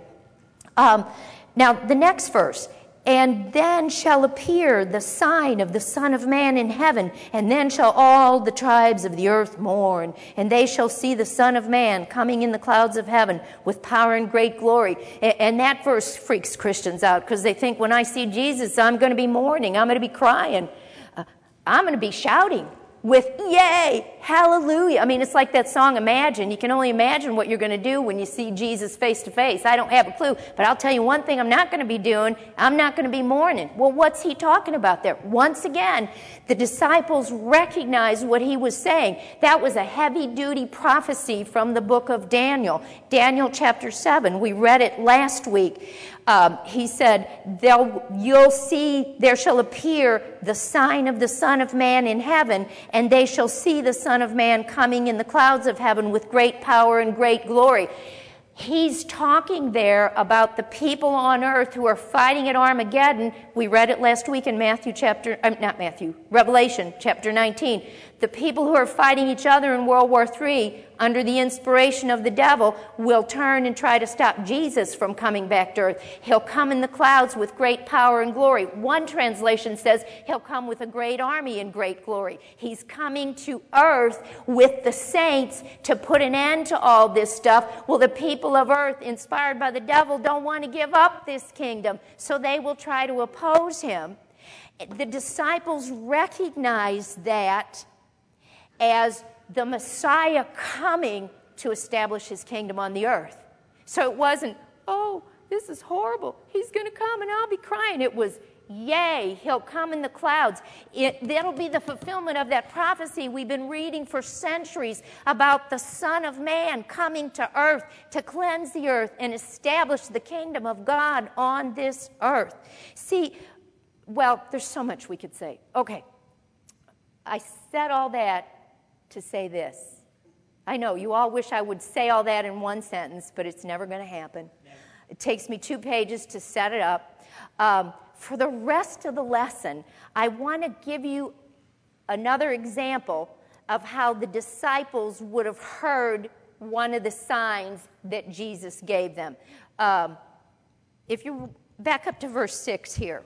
Um, now, the next verse. And then shall appear the sign of the Son of Man in heaven, and then shall all the tribes of the earth mourn, and they shall see the Son of Man coming in the clouds of heaven with power and great glory. And that verse freaks Christians out, because they think, when I see Jesus, I'm going to be mourning, I'm going to be crying, uh, I'm going to be shouting with yay, hallelujah. I mean, it's like that song, Imagine. You can only imagine what you're going to do when you see Jesus face to face. I don't have a clue, but I'll tell you one thing I'm not going to be doing. I'm not going to be mourning. Well, what's he talking about there? Once again, the disciples recognized what he was saying. That was a heavy-duty prophecy from the book of Daniel. Daniel chapter seven. We read it last week. Um, he said, They'll, you'll see, there shall appear the sign of the Son of Man in heaven, and they shall see the Son of Man coming in the clouds of heaven with great power and great glory. He's talking there about the people on earth who are fighting at Armageddon. We read it last week in Matthew chapter, uh, not Matthew, Revelation chapter nineteen. The people who are fighting each other in World War Three under the inspiration of the devil will turn and try to stop Jesus from coming back to earth. He'll come in the clouds with great power and glory. One translation says he'll come with a great army and great glory. He's coming to earth with the saints to put an end to all this stuff. Well, the people of earth, inspired by the devil, don't want to give up this kingdom, so they will try to oppose him. The disciples recognize that as the Messiah coming to establish his kingdom on the earth. So it wasn't, oh, this is horrible. He's going to come and I'll be crying. It was, yay, he'll come in the clouds. It, that'll be the fulfillment of that prophecy we've been reading for centuries about the Son of Man coming to earth to cleanse the earth and establish the kingdom of God on this earth. See, well, there's so much we could say. Okay, I said all that to say this. I know you all wish I would say all that in one sentence, but it's never going to happen. Never. It takes me two pages to set it up. Um, for the rest of the lesson, I want to give you another example of how the disciples would have heard one of the signs that Jesus gave them. Um, if you back up to verse six here.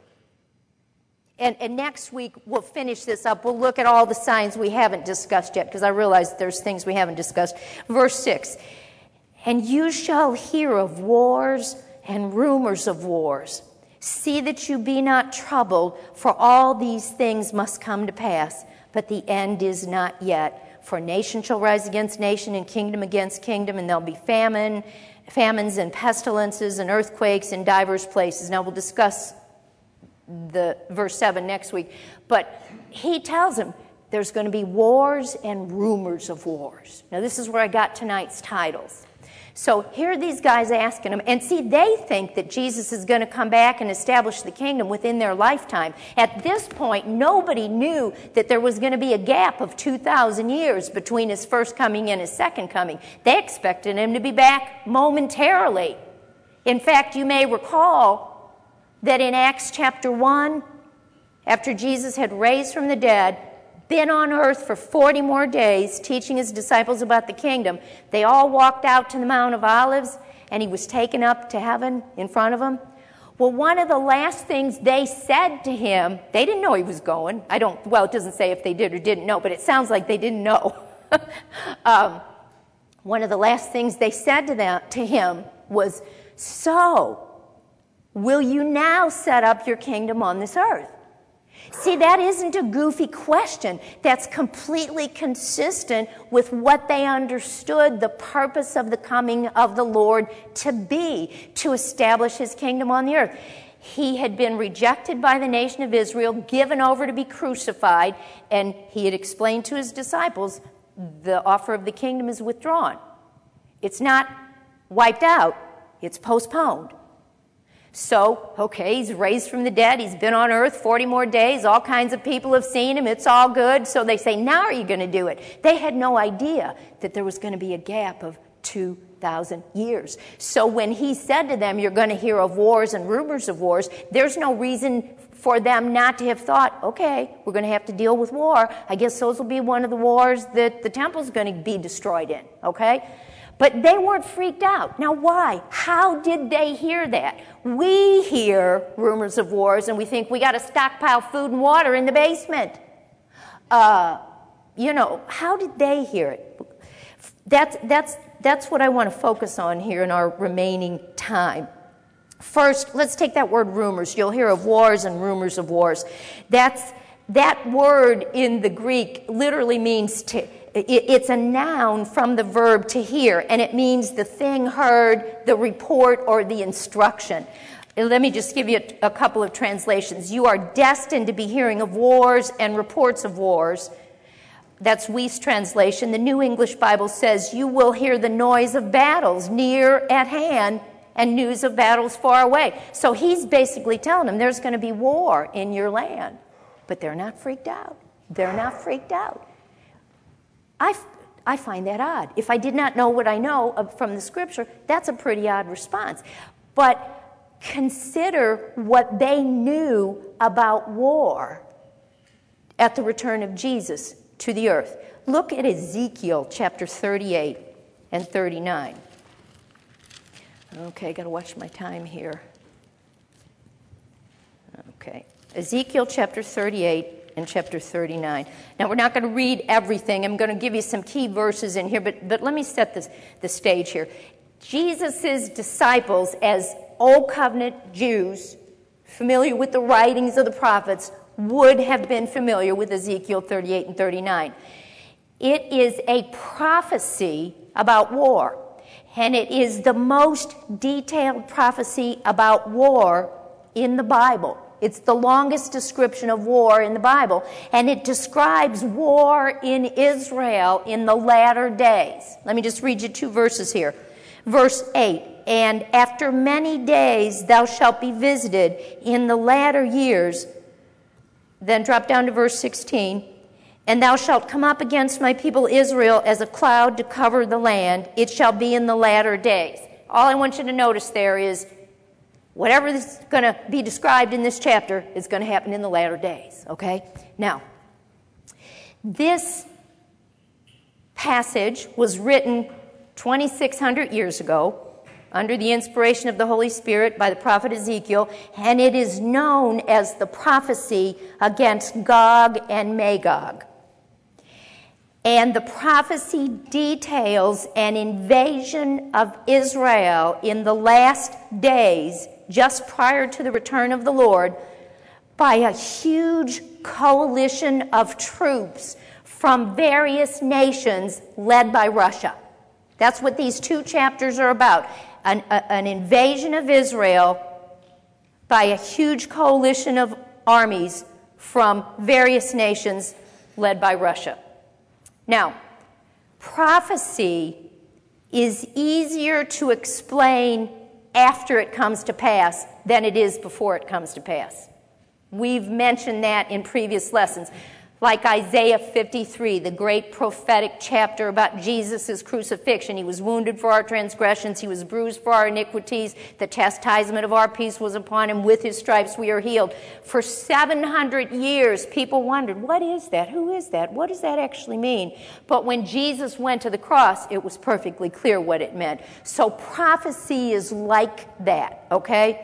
And, and next week, we'll finish this up. We'll look at all the signs we haven't discussed yet, because I realize there's things we haven't discussed. Verse six, and you shall hear of wars and rumors of wars. See that you be not troubled, for all these things must come to pass, but the end is not yet. For nation shall rise against nation, and kingdom against kingdom, and there'll be famine, famines and pestilences and earthquakes in divers places. Now we'll discuss the verse seven next week. But he tells them there's going to be wars and rumors of wars. Now this is where I got tonight's titles. So here are these guys asking him, and see, they think that Jesus is going to come back and establish the kingdom within their lifetime. At this point, nobody knew that there was going to be a gap of two thousand years between his first coming and his second coming. They expected him to be back momentarily. In fact, you may recall that in Acts chapter one, after Jesus had raised from the dead, been on earth for forty more days, teaching his disciples about the kingdom, they all walked out to the Mount of Olives, and he was taken up to heaven in front of them. Well, one of the last things they said to him, they didn't know he was going. I don't, well, it doesn't say if they did or didn't know, but it sounds like they didn't know. um, one of the last things they said to them, to him was, so, will you now set up your kingdom on this earth? See, that isn't a goofy question. That's completely consistent with what they understood the purpose of the coming of the Lord to be, to establish his kingdom on the earth. He had been rejected by the nation of Israel, given over to be crucified, and he had explained to his disciples, the offer of the kingdom is withdrawn. It's not wiped out, it's postponed. So, okay, he's raised from the dead. He's been on earth forty more days. All kinds of people have seen him. It's all good. So they say, now are you going to do it? They had no idea that there was going to be a gap of two thousand years. So when he said to them, you're going to hear of wars and rumors of wars, there's no reason for them not to have thought, okay, we're going to have to deal with war. I guess those will be one of the wars that the temple's going to be destroyed in, okay? But they weren't freaked out. Now, why? How did they hear that? We hear rumors of wars, and we think we got to stockpile food and water in the basement. Uh, you know, how did they hear it? That's, that's, that's what I want to focus on here in our remaining time. First, let's take that word rumors. You'll hear of wars and rumors of wars. That's, that word in the Greek literally means to... It's a noun from the verb to hear, and it means the thing heard, the report, or the instruction. Let me just give you a couple of translations. You are destined to be hearing of wars and reports of wars. That's Weiss translation. The New English Bible says, you will hear the noise of battles near at hand and news of battles far away. So he's basically telling them there's going to be war in your land. But they're not freaked out. They're not freaked out. I, I find that odd. If I did not know what I know from the Scripture, that's a pretty odd response. But consider what they knew about war at the return of Jesus to the earth. Look at Ezekiel chapter thirty-eight and thirty-nine. Okay, got to watch my time here. Okay, Ezekiel chapter thirty-eight and chapter thirty-nine. Now, we're not going to read everything. I'm going to give you some key verses in here, but, but let me set this, the stage here. Jesus' disciples, as Old Covenant Jews, familiar with the writings of the prophets, would have been familiar with Ezekiel thirty-eight and thirty-nine. It is a prophecy about war, and it is the most detailed prophecy about war in the Bible. It's the longest description of war in the Bible, and it describes war in Israel in the latter days. Let me just read you two verses here. Verse eight, and after many days thou shalt be visited in the latter years. Then drop down to verse sixteen. And thou shalt come up against my people Israel as a cloud to cover the land. It shall be in the latter days. All I want you to notice there is whatever is going to be described in this chapter is going to happen in the latter days, okay? Now, This passage was written twenty-six hundred years ago under the inspiration of the Holy Spirit by the prophet Ezekiel, and it is known as the prophecy against Gog and Magog. And the prophecy details an invasion of Israel in the last days, just prior to the return of the Lord, by a huge coalition of troops from various nations led by Russia. That's what these two chapters are about. An, a, an invasion of Israel by a huge coalition of armies from various nations led by Russia. Now, prophecy is easier to explain after it comes to pass than it is before it comes to pass. We've mentioned that in previous lessons. Like Isaiah fifty-three, the great prophetic chapter about Jesus' crucifixion. He was wounded for our transgressions. He was bruised for our iniquities. The chastisement of our peace was upon him. With his stripes we are healed. For seven hundred years, people wondered, what is that? Who is that? What does that actually mean? But when Jesus went to the cross, it was perfectly clear what it meant. So prophecy is like that, okay?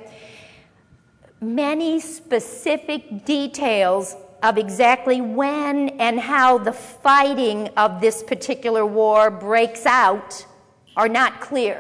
Many specific details of exactly when and how the fighting of this particular war breaks out are not clear.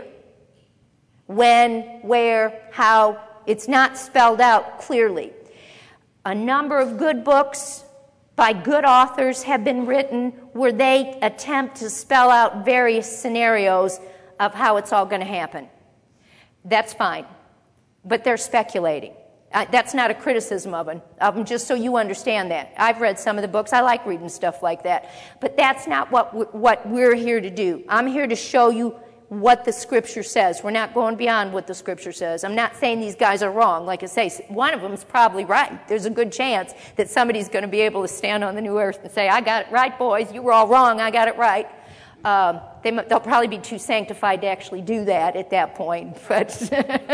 When, where, how, it's not spelled out clearly. A number of good books by good authors have been written where they attempt to spell out various scenarios of how it's all going to happen. That's fine, but they're speculating. Uh, that's not a criticism of them, of them, just so you understand that. I've read some of the books. I like reading stuff like that. But that's not what, w- what we're here to do. I'm here to show you what the Scripture says. We're not going beyond what the Scripture says. I'm not saying these guys are wrong. Like I say, one of them is probably right. There's a good chance that somebody's going to be able to stand on the new earth and say, I got it right, boys. You were all wrong. I got it right. Um, they, they'll probably be too sanctified to actually do that at that point. But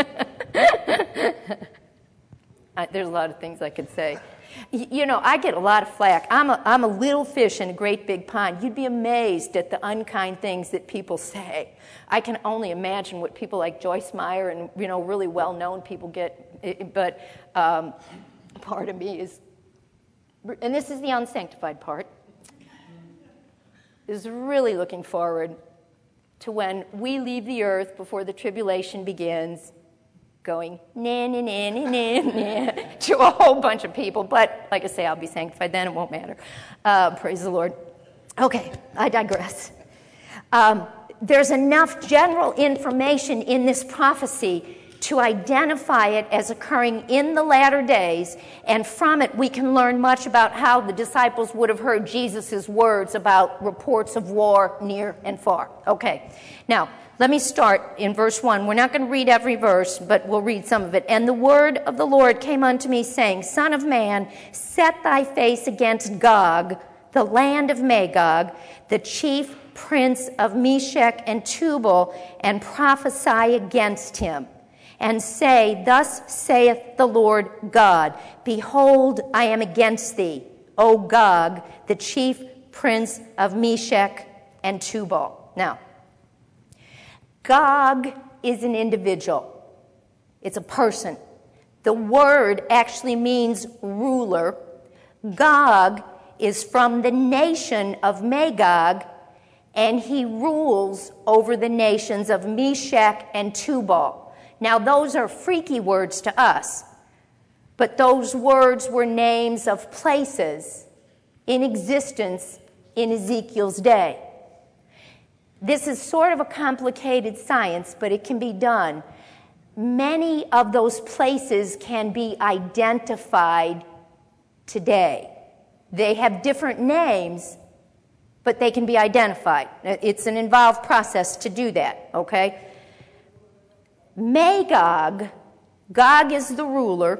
I, there's a lot of things I could say. Y- you know, I get a lot of flack. I'm a, I'm a little fish in a great big pond. You'd be amazed at the unkind things that people say. I can only imagine what people like Joyce Meyer and, you know, really well-known people get. But um, part of me is, and this is the unsanctified part, is really looking forward to when we leave the earth before the tribulation begins, going, nah, nah, nah, nah, nah, nah, to a whole bunch of people. But, like I say, I'll be sanctified then. It won't matter. Uh, praise the Lord. Okay, I digress. Um, there's enough general information in this prophecy to identify it as occurring in the latter days, and from it we can learn much about how the disciples would have heard Jesus' words about reports of war near and far. Okay, now, let me start in verse one. We're not going to read every verse, but we'll read some of it. And the word of the Lord came unto me, saying, Son of man, set thy face against Gog, the land of Magog, the chief prince of Meshech and Tubal, and prophesy against him. And say, Thus saith the Lord God, Behold, I am against thee, O Gog, the chief prince of Meshech and Tubal. Now, Gog is an individual. It's a person. The word actually means ruler. Gog is from the nation of Magog, and he rules over the nations of Meshech and Tubal. Now, those are freaky words to us, but those words were names of places in existence in Ezekiel's day. This is sort of a complicated science, but it can be done. Many of those places can be identified today. They have different names, but they can be identified. It's an involved process to do that, okay? Magog, Gog is the ruler.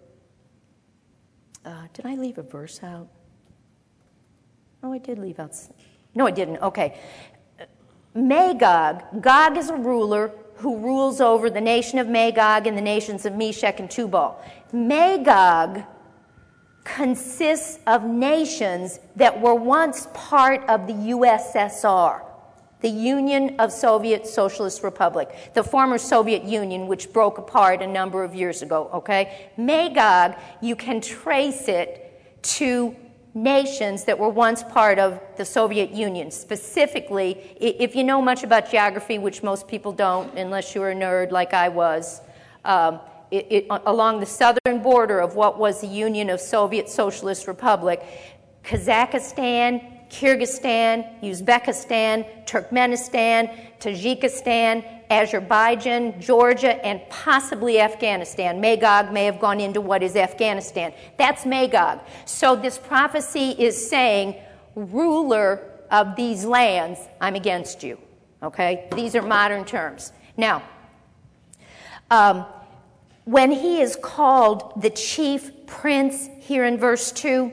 Uh, did I leave a verse out? Oh, I did leave out. No, I didn't. Okay. Magog, Gog is a ruler who rules over the nation of Magog and the nations of Meshech and Tubal. Magog consists of nations that were once part of the U S S R, the Union of Soviet Socialist Republic, the former Soviet Union, which broke apart a number of years ago, okay? Magog, you can trace it to nations that were once part of the Soviet Union. Specifically, if you know much about geography, which most people don't, unless you're a nerd like I was, um, it, it, along the southern border of what was the Union of Soviet Socialist Republic, Kazakhstan, Kyrgyzstan, Uzbekistan, Turkmenistan, Tajikistan, Azerbaijan, Georgia, and possibly Afghanistan. Magog may have gone into what is Afghanistan. That's Magog. So this prophecy is saying, ruler of these lands, I'm against you. Okay? These are modern terms. Now, um, when he is called the chief prince here in verse two,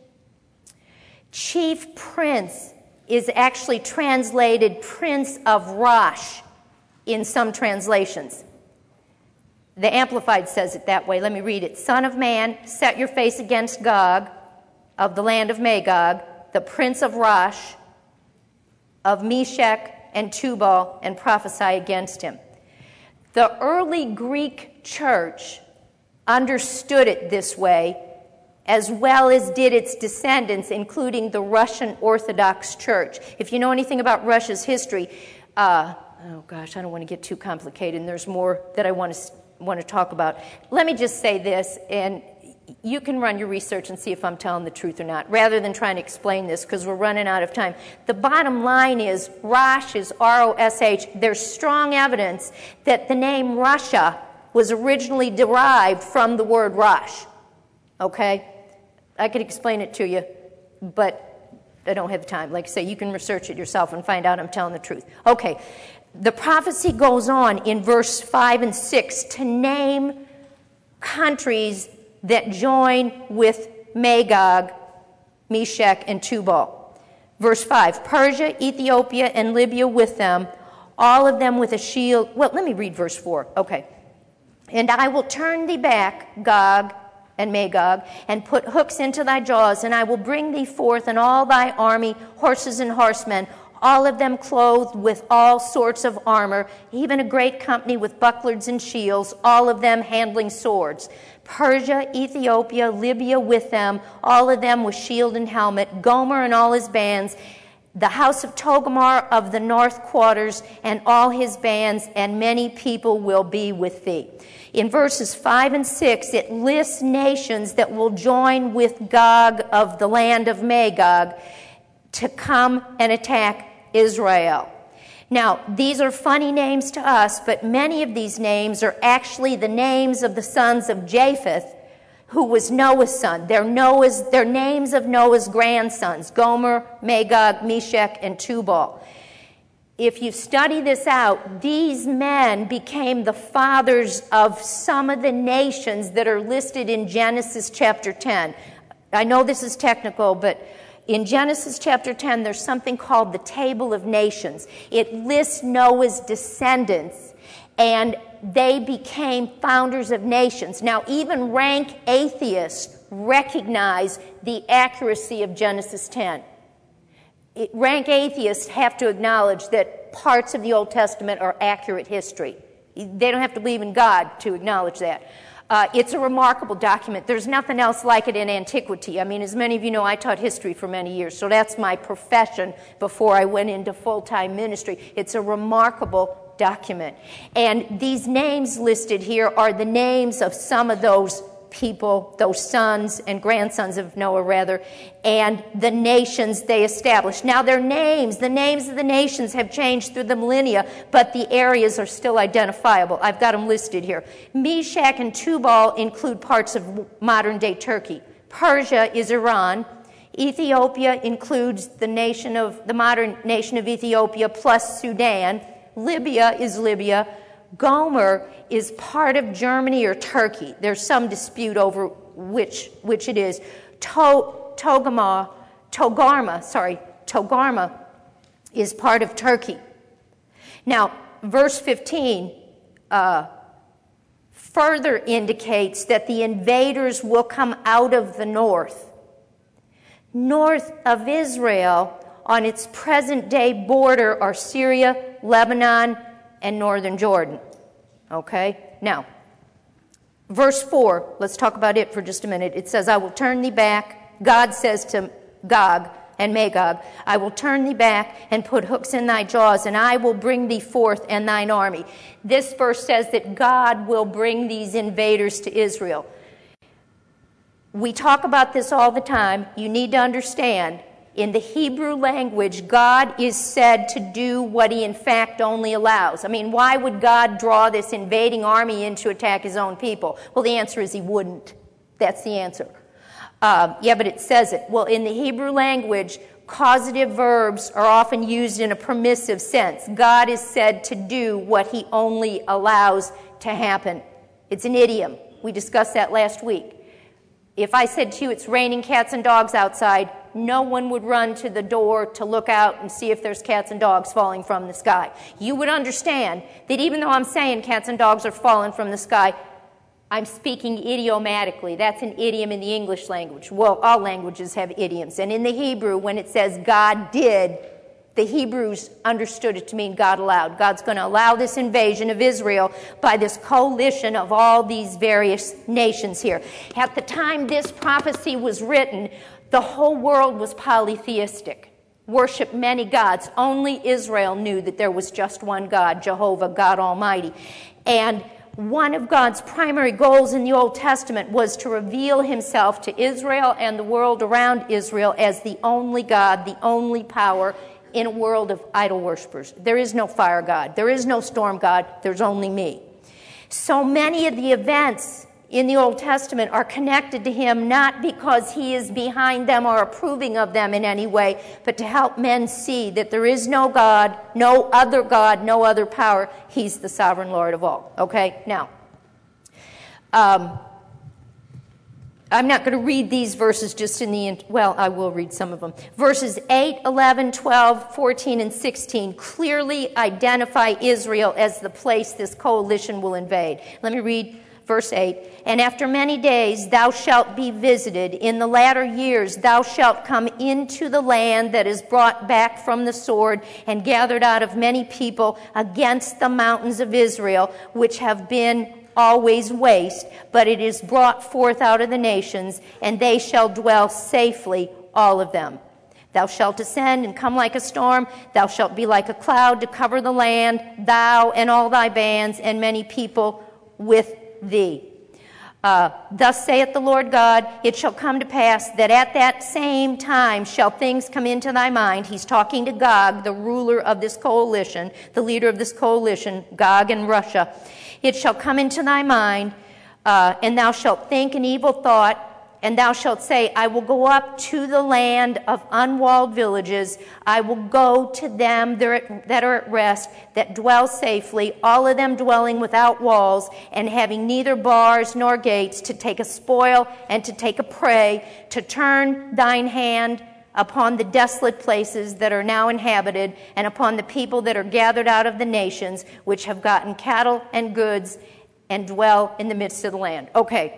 chief prince is actually translated prince of Rosh in some translations. The Amplified says it that way. Let me read it. Son of man, set your face against Gog of the land of Magog, the prince of Rosh, of Meshech and Tubal, and prophesy against him. The early Greek church understood it this way, as well as did its descendants, including the Russian Orthodox Church. If you know anything about Russia's history, uh, oh gosh, I don't want to get too complicated, and there's more that I want to want to talk about. Let me just say this, and you can run your research and see if I'm telling the truth or not, rather than trying to explain this, because we're running out of time. The bottom line is, Rosh is R O S H. There's strong evidence that the name Russia was originally derived from the word Rosh. Okay? I could explain it to you, but I don't have time. Like I say, you can research it yourself and find out I'm telling the truth. Okay. The prophecy goes on in verse five and six to name countries that join with Magog, Meshech, and Tubal. Verse five, Persia, Ethiopia, and Libya with them, all of them with a shield. Well, let me read verse four. Okay. And I will turn thee back, Gog and Magog, and put hooks into thy jaws, and I will bring thee forth and all thy army, horses and horsemen, all of them clothed with all sorts of armor, even a great company with bucklers and shields, all of them handling swords. Persia, Ethiopia, Libya with them, all of them with shield and helmet, Gomer and all his bands, the house of Togarmah of the north quarters and all his bands, and many people will be with thee. In verses five and six, it lists nations that will join with Gog of the land of Magog to come and attack Israel. Now, these are funny names to us, but many of these names are actually the names of the sons of Japheth, who was Noah's son. They're, Noah's, they're names of Noah's grandsons, Gomer, Magog, Meshech, and Tubal. If you study this out, these men became the fathers of some of the nations that are listed in Genesis chapter ten. I know this is technical, but in Genesis chapter ten, there's something called the Table of Nations. It lists Noah's descendants, and they became founders of nations. Now, even rank atheists recognize the accuracy of Genesis ten. It, rank atheists have to acknowledge that parts of the Old Testament are accurate history. They don't have to believe in God to acknowledge that. Uh, it's a remarkable document. There's nothing else like it in antiquity. I mean, as many of you know, I taught history for many years, so that's my profession before I went into full-time ministry. It's a remarkable document. And these names listed here are the names of some of those people, those sons and grandsons of Noah, rather, and the nations they established. Now, their names, the names of the nations have changed through the millennia, but the areas are still identifiable. I've got them listed here. Meshech and Tubal include parts of modern-day Turkey. Persia is Iran. Ethiopia includes the nation of the modern nation of Ethiopia plus Sudan. Libya is Libya. Gomer is part of Germany or Turkey. There's some dispute over which which it is. To, Togarmah, Togarmah, sorry, Togarmah is part of Turkey. Now, verse fifteen, uh, further indicates that the invaders will come out of the north. North of Israel, on its present-day border, are Syria, Lebanon, and northern Jordan. Okay? Now, verse four, let's talk about it for just a minute. It says, I will turn thee back. God says to Gog and Magog, I will turn thee back and put hooks in thy jaws, and I will bring thee forth and thine army. This verse says that God will bring these invaders to Israel. We talk about this all the time. You need to understand, in the Hebrew language, God is said to do what he in fact only allows. I mean, why would God draw this invading army in to attack his own people? Well, the answer is he wouldn't. That's the answer. Uh, yeah, but it says it. Well, in the Hebrew language, causative verbs are often used in a permissive sense. God is said to do what he only allows to happen. It's an idiom. We discussed that last week. If I said to you it's raining cats and dogs outside, no one would run to the door to look out and see if there's cats and dogs falling from the sky. You would understand that even though I'm saying cats and dogs are falling from the sky, I'm speaking idiomatically. That's an idiom in the English language. Well, all languages have idioms. And in the Hebrew, when it says God did, the Hebrews understood it to mean God allowed. God's going to allow this invasion of Israel by this coalition of all these various nations here. At the time this prophecy was written, the whole world was polytheistic, worshiped many gods. Only Israel knew that there was just one God, Jehovah, God Almighty. And one of God's primary goals in the Old Testament was to reveal himself to Israel and the world around Israel as the only God, the only power in a world of idol worshipers. There is no fire God. There is no storm God. There's only me. So many of the events in the Old Testament are connected to him not because he is behind them or approving of them in any way, but to help men see that there is no God, no other God, no other power. He's the sovereign Lord of all. Okay? Now, um, I'm not going to read these verses just in the, well, I will read some of them. Verses eight, eleven, twelve, fourteen, and sixteen clearly identify Israel as the place this coalition will invade. Let me read verse eight. And after many days thou shalt be visited. In the latter years thou shalt come into the land that is brought back from the sword and gathered out of many people against the mountains of Israel, which have been always waste, but it is brought forth out of the nations, and they shall dwell safely, all of them. Thou shalt ascend and come like a storm. Thou shalt be like a cloud to cover the land, thou and all thy bands and many people with thee. Uh, Thus saith the Lord God, it shall come to pass that at that same time shall things come into thy mind. He's talking to Gog, the ruler of this coalition, the leader of this coalition, Gog and Russia. It shall come into thy mind, uh, and thou shalt think an evil thought, and thou shalt say, I will go up to the land of unwalled villages. I will go to them that are at rest, that dwell safely, all of them dwelling without walls, and having neither bars nor gates, to take a spoil and to take a prey, to turn thine hand upon the desolate places that are now inhabited, and upon the people that are gathered out of the nations, which have gotten cattle and goods, and dwell in the midst of the land. Okay.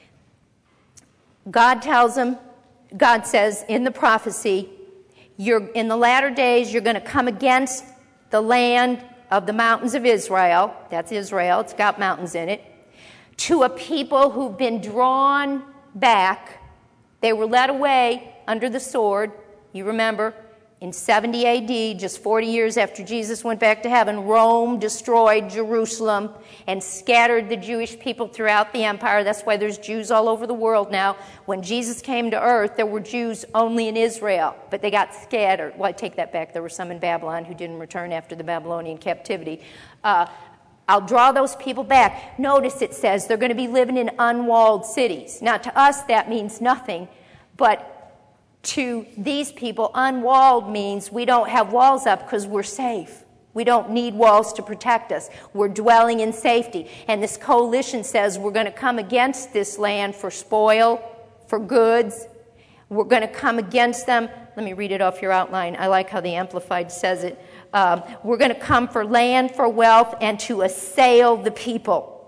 God tells them, God says in the prophecy, you're, in the latter days you're going to come against the land of the mountains of Israel. That's Israel. It's got mountains in it. To a people who've been drawn back. They were led away under the sword. You remember, in seventy A D, just forty years after Jesus went back to heaven, Rome destroyed Jerusalem and scattered the Jewish people throughout the empire. That's why there's Jews all over the world now. When Jesus came to earth, there were Jews only in Israel, but they got scattered. Well, I take that back. There were some in Babylon who didn't return after the Babylonian captivity. Uh, I'll draw those people back. Notice it says they're going to be living in unwalled cities. Now, to us, that means nothing, but to these people, unwalled means we don't have walls up because we're safe. We don't need walls to protect us. We're dwelling in safety. And this coalition says we're going to come against this land for spoil, for goods. We're going to come against them. Let me read it off your outline. I like how the Amplified says it. Um, we're going to come for land, for wealth, and to assail the people.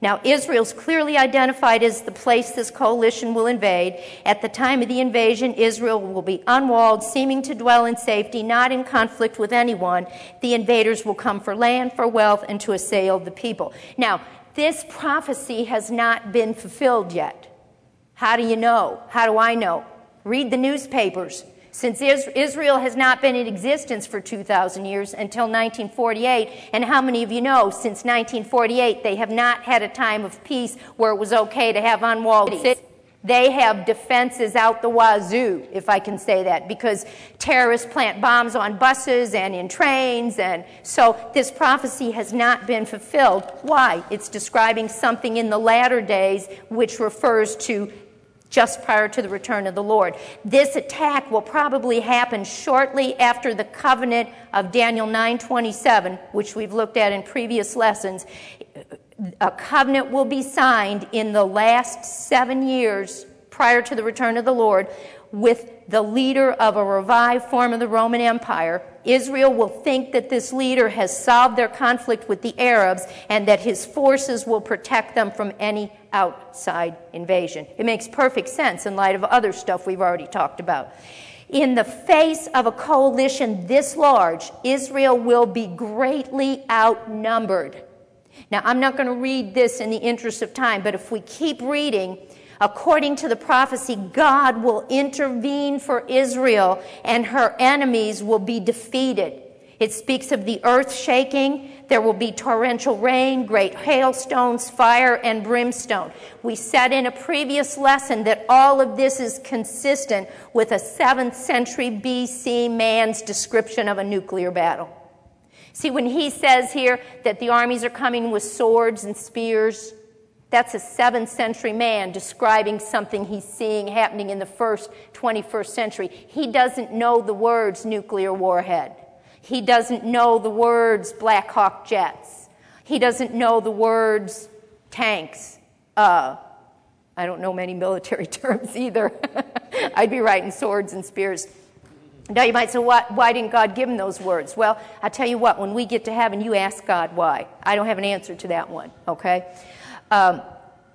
Now, Israel's clearly identified as the place this coalition will invade. At the time of the invasion, Israel will be unwalled, seeming to dwell in safety, not in conflict with anyone. The invaders will come for land, for wealth, and to assail the people. Now, this prophecy has not been fulfilled yet. How do you know? How do I know? Read the newspapers. Since Israel has not been in existence for two thousand years until nineteen forty-eight, and how many of you know since nineteen forty-eight they have not had a time of peace where it was okay to have unwalled cities? They have defenses out the wazoo, if I can say that, because terrorists plant bombs on buses and in trains, and so this prophecy has not been fulfilled. Why? It's describing something in the latter days which refers to just prior to the return of the Lord. This attack will probably happen shortly after the covenant of Daniel nine twenty-seven, which we've looked at in previous lessons. A covenant will be signed in the last seven years prior to the return of the Lord with the leader of a revived form of the Roman Empire. Israel will think that this leader has solved their conflict with the Arabs and that his forces will protect them from any outside invasion. It makes perfect sense in light of other stuff we've already talked about. In the face of a coalition this large, Israel will be greatly outnumbered. Now, I'm not going to read this in the interest of time, but if we keep reading, according to the prophecy, God will intervene for Israel and her enemies will be defeated. It speaks of the earth shaking. There will be torrential rain, great hailstones, fire, and brimstone. We said in a previous lesson that all of this is consistent with a seventh century B C man's description of a nuclear battle. See, when he says here that the armies are coming with swords and spears, that's a seventh century man describing something he's seeing happening in the first twenty-first century. He doesn't know the words nuclear warhead. He doesn't know the words Black Hawk jets. He doesn't know the words tanks. Uh, I don't know many military terms either. I'd be writing swords and spears. Now you might say, why, why didn't God give him those words? Well, I tell you what, when we get to heaven, you ask God why. I don't have an answer to that one, okay? Um,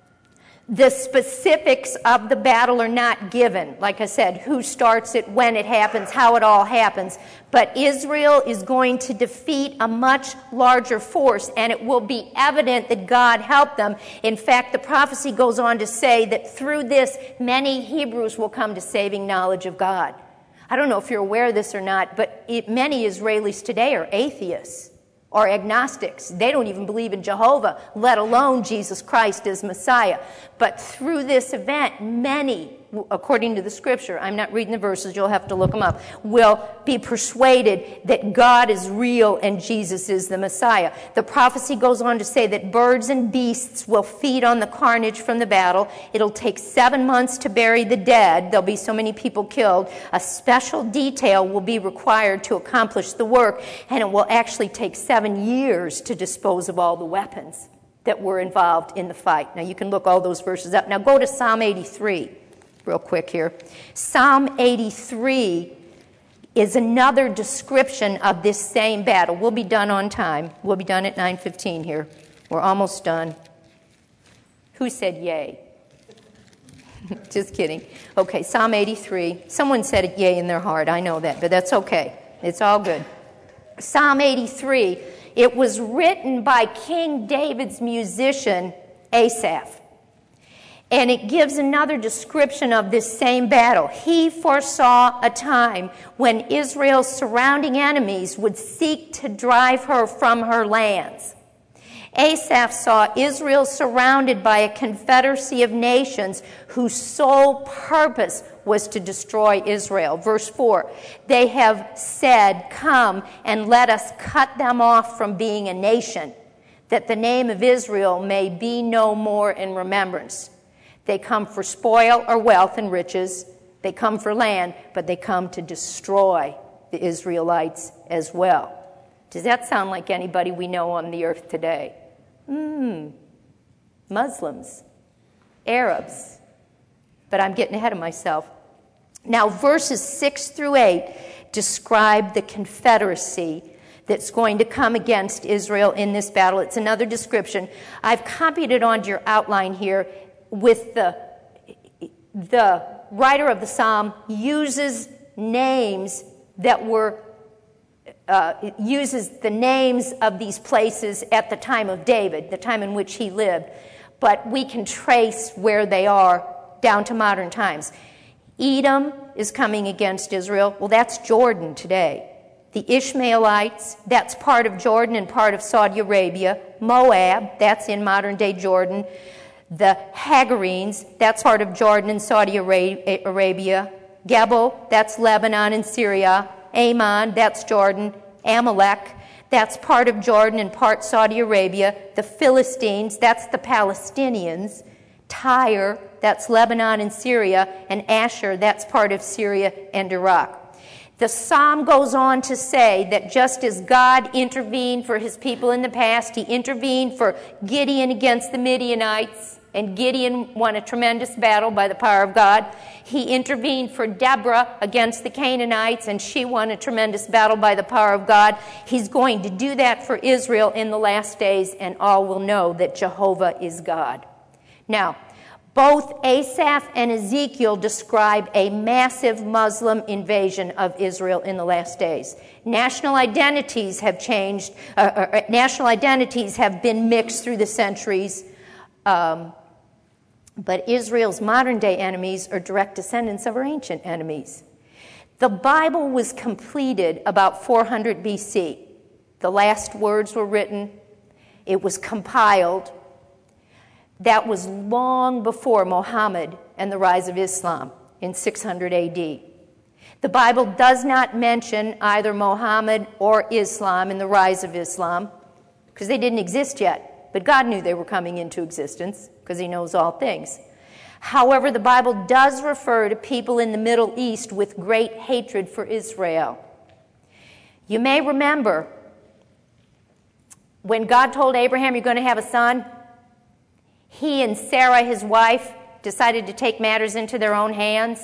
the specifics of the battle are not given. Like I said, who starts it, when it happens, how it all happens. But Israel is going to defeat a much larger force, and it will be evident that God helped them. In fact, the prophecy goes on to say that through this, many Hebrews will come to saving knowledge of God. I don't know if you're aware of this or not, but it, many Israelis today are atheists or agnostics. They don't even believe in Jehovah, let alone Jesus Christ as Messiah. But through this event, many, according to the scripture, I'm not reading the verses, you'll have to look them up, will be persuaded that God is real and Jesus is the Messiah. The prophecy goes on to say that birds and beasts will feed on the carnage from the battle. It'll take seven months to bury the dead. There'll be so many people killed. A special detail will be required to accomplish the work, and it will actually take seven years to dispose of all the weapons that were involved in the fight. Now, you can look all those verses up. Now, go to Psalm eighty-three real quick here. Psalm eighty-three is another description of this same battle. We'll be done on time. We'll be done at nine fifteen here. We're almost done. Who said yay? Just kidding. Okay, Psalm eighty-three. Someone said it yay in their heart. I know that, but that's okay. It's all good. Psalm eighty-three, it was written by King David's musician, Asaph. And it gives another description of this same battle. He foresaw a time when Israel's surrounding enemies would seek to drive her from her lands. Asaph saw Israel surrounded by a confederacy of nations whose sole purpose was to destroy Israel. Verse four, they have said, come and let us cut them off from being a nation, that the name of Israel may be no more in remembrance. They come for spoil or wealth and riches. They come for land, but they come to destroy the Israelites as well. Does that sound like anybody we know on the earth today? Hmm. Muslims, Arabs. But I'm getting ahead of myself. Now, verses six through eight describe the confederacy that's going to come against Israel in this battle. It's another description. I've copied it onto your outline here with the, the writer of the psalm uses names that were, uh, uses the names of these places at the time of David, the time in which he lived. But we can trace where they are down to modern times. Edom is coming against Israel. Well, that's Jordan today. The Ishmaelites, that's part of Jordan and part of Saudi Arabia. Moab, that's in modern-day Jordan. The Hagarenes, that's part of Jordan and Saudi Arabia. Gebel, that's Lebanon and Syria. Ammon, that's Jordan. Amalek, that's part of Jordan and part Saudi Arabia. The Philistines, that's the Palestinians. Tyre, that's Lebanon and Syria. And Asher, that's part of Syria and Iraq. The psalm goes on to say that just as God intervened for his people in the past, he intervened for Gideon against the Midianites, and Gideon won a tremendous battle by the power of God. He intervened for Deborah against the Canaanites, and she won a tremendous battle by the power of God. He's going to do that for Israel in the last days, and all will know that Jehovah is God. Now, both Asaph and Ezekiel describe a massive Muslim invasion of Israel in the last days. National identities have changed. Uh, uh, national identities have been mixed through the centuries. Um, but Israel's modern-day enemies are direct descendants of her ancient enemies. The Bible was completed about four hundred B C. The last words were written. It was compiled. That was long before Muhammad and the rise of Islam in six hundred A D. The Bible does not mention either Muhammad or Islam and the rise of Islam because they didn't exist yet. But God knew they were coming into existence because he knows all things. However, the Bible does refer to people in the Middle East with great hatred for Israel. You may remember when God told Abraham, you're going to have a son, he and Sarah, his wife, decided to take matters into their own hands.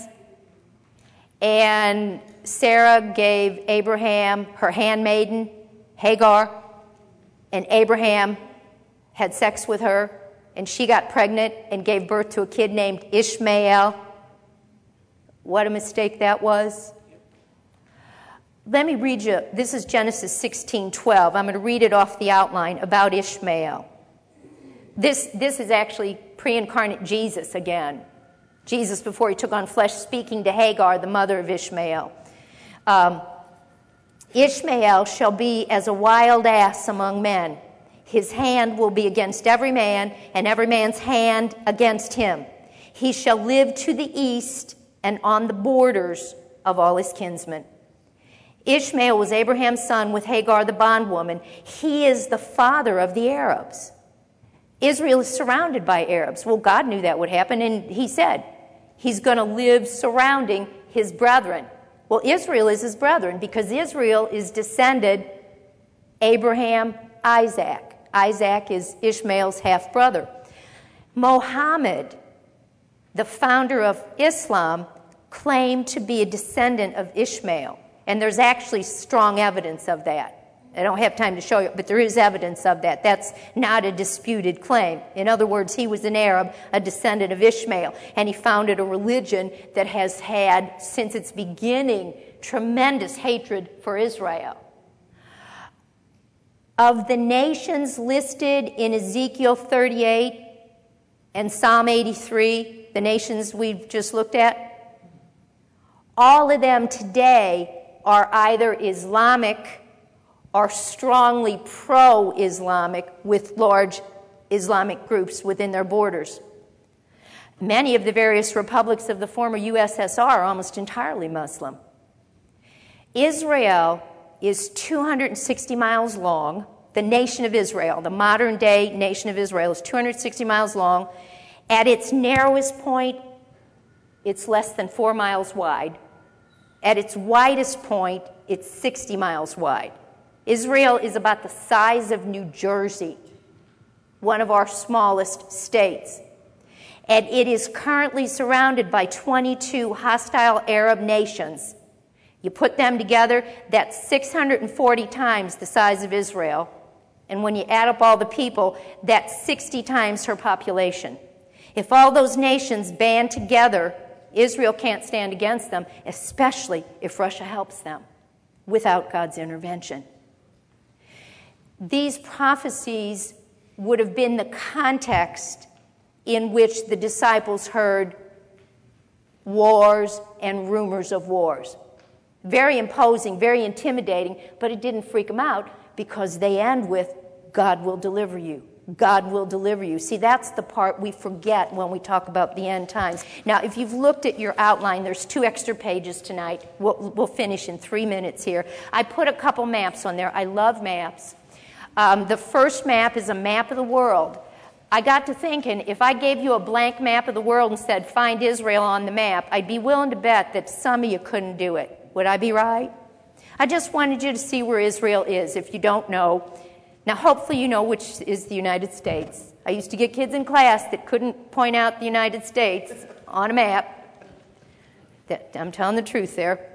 And Sarah gave Abraham her handmaiden, Hagar, and Abraham had sex with her, and she got pregnant and gave birth to a kid named Ishmael. What a mistake that was. Let me read you, this is Genesis sixteen twelve. I'm going to read it off the outline about Ishmael. This, this is actually pre-incarnate Jesus again. Jesus, before he took on flesh, speaking to Hagar, the mother of Ishmael. Um, Ishmael shall be as a wild ass among men. His hand will be against every man, and every man's hand against him. He shall live to the east and on the borders of all his kinsmen. Ishmael was Abraham's son with Hagar the bondwoman. He is the father of the Arabs. Israel is surrounded by Arabs. Well, God knew that would happen, and he said he's going to live surrounding his brethren. Well, Israel is his brethren because Israel is descended Abraham, Isaac. Isaac is Ishmael's half-brother. Muhammad, the founder of Islam, claimed to be a descendant of Ishmael, and there's actually strong evidence of that. I don't have time to show you, but there is evidence of that. That's not a disputed claim. In other words, he was an Arab, a descendant of Ishmael, and he founded a religion that has had, since its beginning, tremendous hatred for Israel. Of the nations listed in Ezekiel thirty-eight and Psalm eighty-three, the nations we've just looked at, all of them today are either Islamic are strongly pro-Islamic with large Islamic groups within their borders. Many of the various republics of the former U S S R are almost entirely Muslim. Israel is two hundred sixty miles long. The nation of Israel, the modern-day nation of Israel, is two hundred sixty miles long. At its narrowest point, it's less than four miles wide. At its widest point, it's sixty miles wide. Israel is about the size of New Jersey, one of our smallest states. And it is currently surrounded by twenty-two hostile Arab nations. You put them together, that's six hundred forty times the size of Israel. And when you add up all the people, that's sixty times her population. If all those nations band together, Israel can't stand against them, especially if Russia helps them without God's intervention. These prophecies would have been the context in which the disciples heard wars and rumors of wars. Very imposing, very intimidating, but it didn't freak them out because they end with, God will deliver you. God will deliver you. See, that's the part we forget when we talk about the end times. Now, if you've looked at your outline, there's two extra pages tonight. We'll, we'll finish in three minutes here. I put a couple maps on there. I love maps. Um, the first map is a map of the world. I got to thinking, if I gave you a blank map of the world and said, find Israel on the map, I'd be willing to bet that some of you couldn't do it. Would I be right? I just wanted you to see where Israel is, if you don't know. Now, hopefully you know which is the United States. I used to get kids in class that couldn't point out the United States on a map. That, I'm telling the truth there.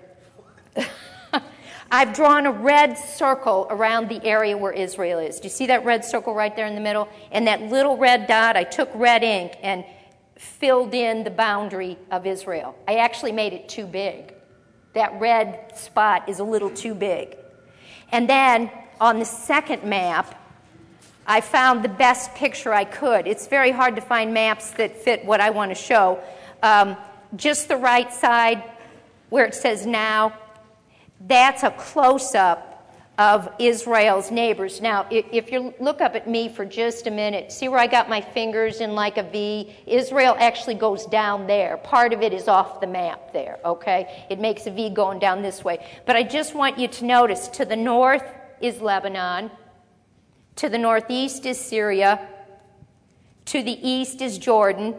I've drawn a red circle around the area where Israel is. Do you see that red circle right there in the middle? And that little red dot, I took red ink and filled in the boundary of Israel. I actually made it too big. That red spot is a little too big. And then on the second map, I found the best picture I could. It's very hard to find maps that fit what I want to show. Um, just the right side where it says now, that's a close-up of Israel's neighbors. Now, if you look up at me for just a minute, see where I got my fingers in like a V? Israel actually goes down there. Part of it is off the map there, okay? It makes a V going down this way. But I just want you to notice, to the north is Lebanon. To the northeast is Syria. To the east is Jordan.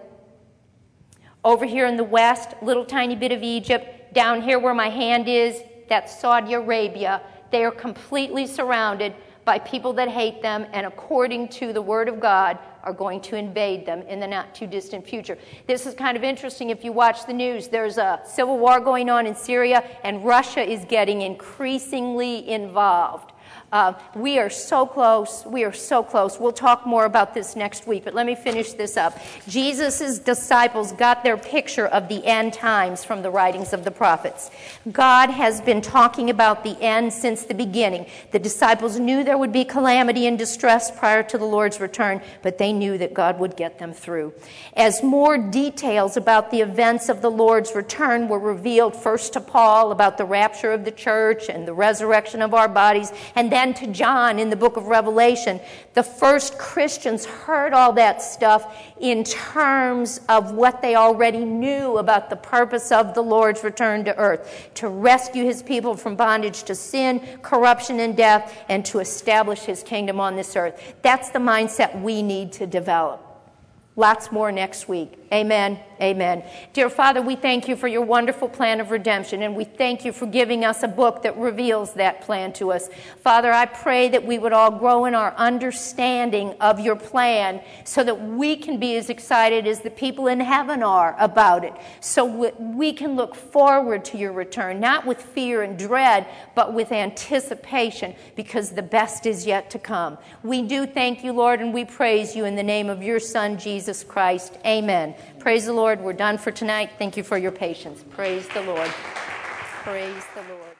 Over here in the west, little tiny bit of Egypt. Down here where my hand is, that's Saudi Arabia. They are completely surrounded by people that hate them and, according to the Word of God, are going to invade them in the not-too-distant future. This is kind of interesting if you watch the news. There's a civil war going on in Syria, and Russia is getting increasingly involved. Uh, we are so close. We are so close. We'll talk more about this next week, but let me finish this up. Jesus' disciples got their picture of the end times from the writings of the prophets. God has been talking about the end since the beginning. The disciples knew there would be calamity and distress prior to the Lord's return, but they knew that God would get them through. As more details about the events of the Lord's return were revealed first to Paul about the rapture of the church and the resurrection of our bodies, and then to John in the book of Revelation, the first Christians heard all that stuff in terms of what they already knew about the purpose of the Lord's return to earth, to rescue his people from bondage to sin, corruption, and death, and to establish his kingdom on this earth. That's the mindset we need to develop. Lots more next week. Amen. Amen. Dear Father, we thank you for your wonderful plan of redemption, and we thank you for giving us a book that reveals that plan to us. Father, I pray that we would all grow in our understanding of your plan so that we can be as excited as the people in heaven are about it, so we can look forward to your return, not with fear and dread, but with anticipation, because the best is yet to come. We do thank you, Lord, and we praise you in the name of your Son, Jesus Christ. Amen. Praise the Lord. We're done for tonight. Thank you for your patience. Praise the Lord. Praise the Lord.